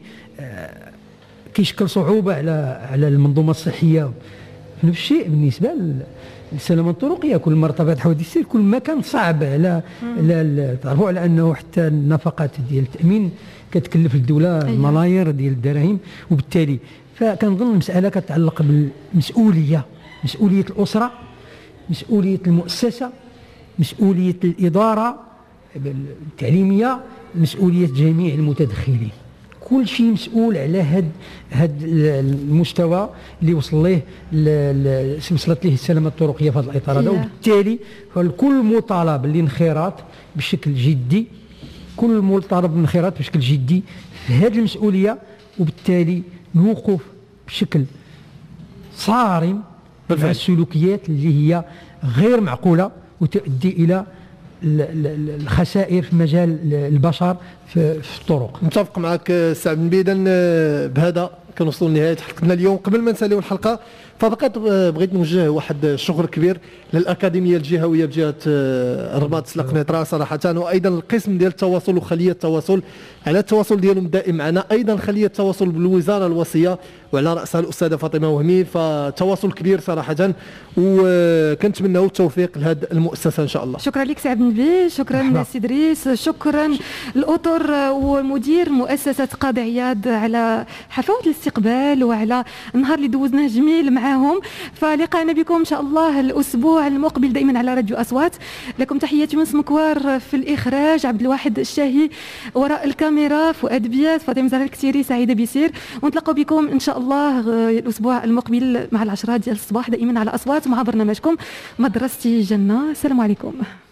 كيشكل صعوبه على المنظومه الصحيه. نفس الشيء بالنسبه للسلامه الطرقيه، كل ما ارتفعت حوادث السير كل ما كان صعب على تعرفوا على انه حتى النفقات ديال التامين كتكلف الدوله ملايير ديال الدراهم، وبالتالي فكنظن المساله كتعلق بالمسؤوليه، مسؤوليه الاسره، مسؤوليه المؤسسه، مسؤوليه الاداره التعليميه، مسؤوليه جميع المتدخلين. كل شيء مسؤول على هاد المستوى اللي وصلت ليه السلامه الطرقيه في هذا الاطار هذا، وبالتالي فالكل مطالب بالانخراط بشكل جدي، كل مطالب بالانخراط بشكل جدي في هذه المسؤوليه، وبالتالي نوقف بشكل صارم مع السلوكيات اللي هي غير معقوله وتؤدي الى الخسائر في مجال البشر في الطرق. متفق معك سي عبد النبي. بهذا كنوصلوا لنهايه حلقتنا اليوم. قبل ما نساليو الحلقه فقط بغيت نوجه واحد الشكر كبير للاكاديميه الجهويه بجهه الرباط سلقنيطره صراحه، وايضا القسم ديال التواصل وخليه التواصل على التواصل ديالهم الدائم معنا، ايضا خليه التواصل بالوزاره الوصيه وعلى راسها الاستاذه فاطمه وهمي، فتواصل كبير صراحه، وكنتمناو التوفيق لهذه المؤسسه ان شاء الله. شكرا لك سي عبد النبي، شكرا سي ادريس، شكرا الاطر ومدير مؤسسه قاضي عياض على حفاوه الاستقبال وعلى النهار اللي دوزناه جميل معاهم. فلقانا بكم ان شاء الله الاسبوع المقبل دائما على راديو اصوات. لكم تحياتي من سمكوار في الاخراج، عبد الواحد الشاهي وراء الكاميرا، فؤاد بيات، فاطمه زهراء الكتيري، سعيده بيسير، ونتلاقوا بكم ان شاء الله الاسبوع المقبل مع 10 ديال الصباح دائما على اصوات مع برنامجكم مدرستي جنه. السلام عليكم.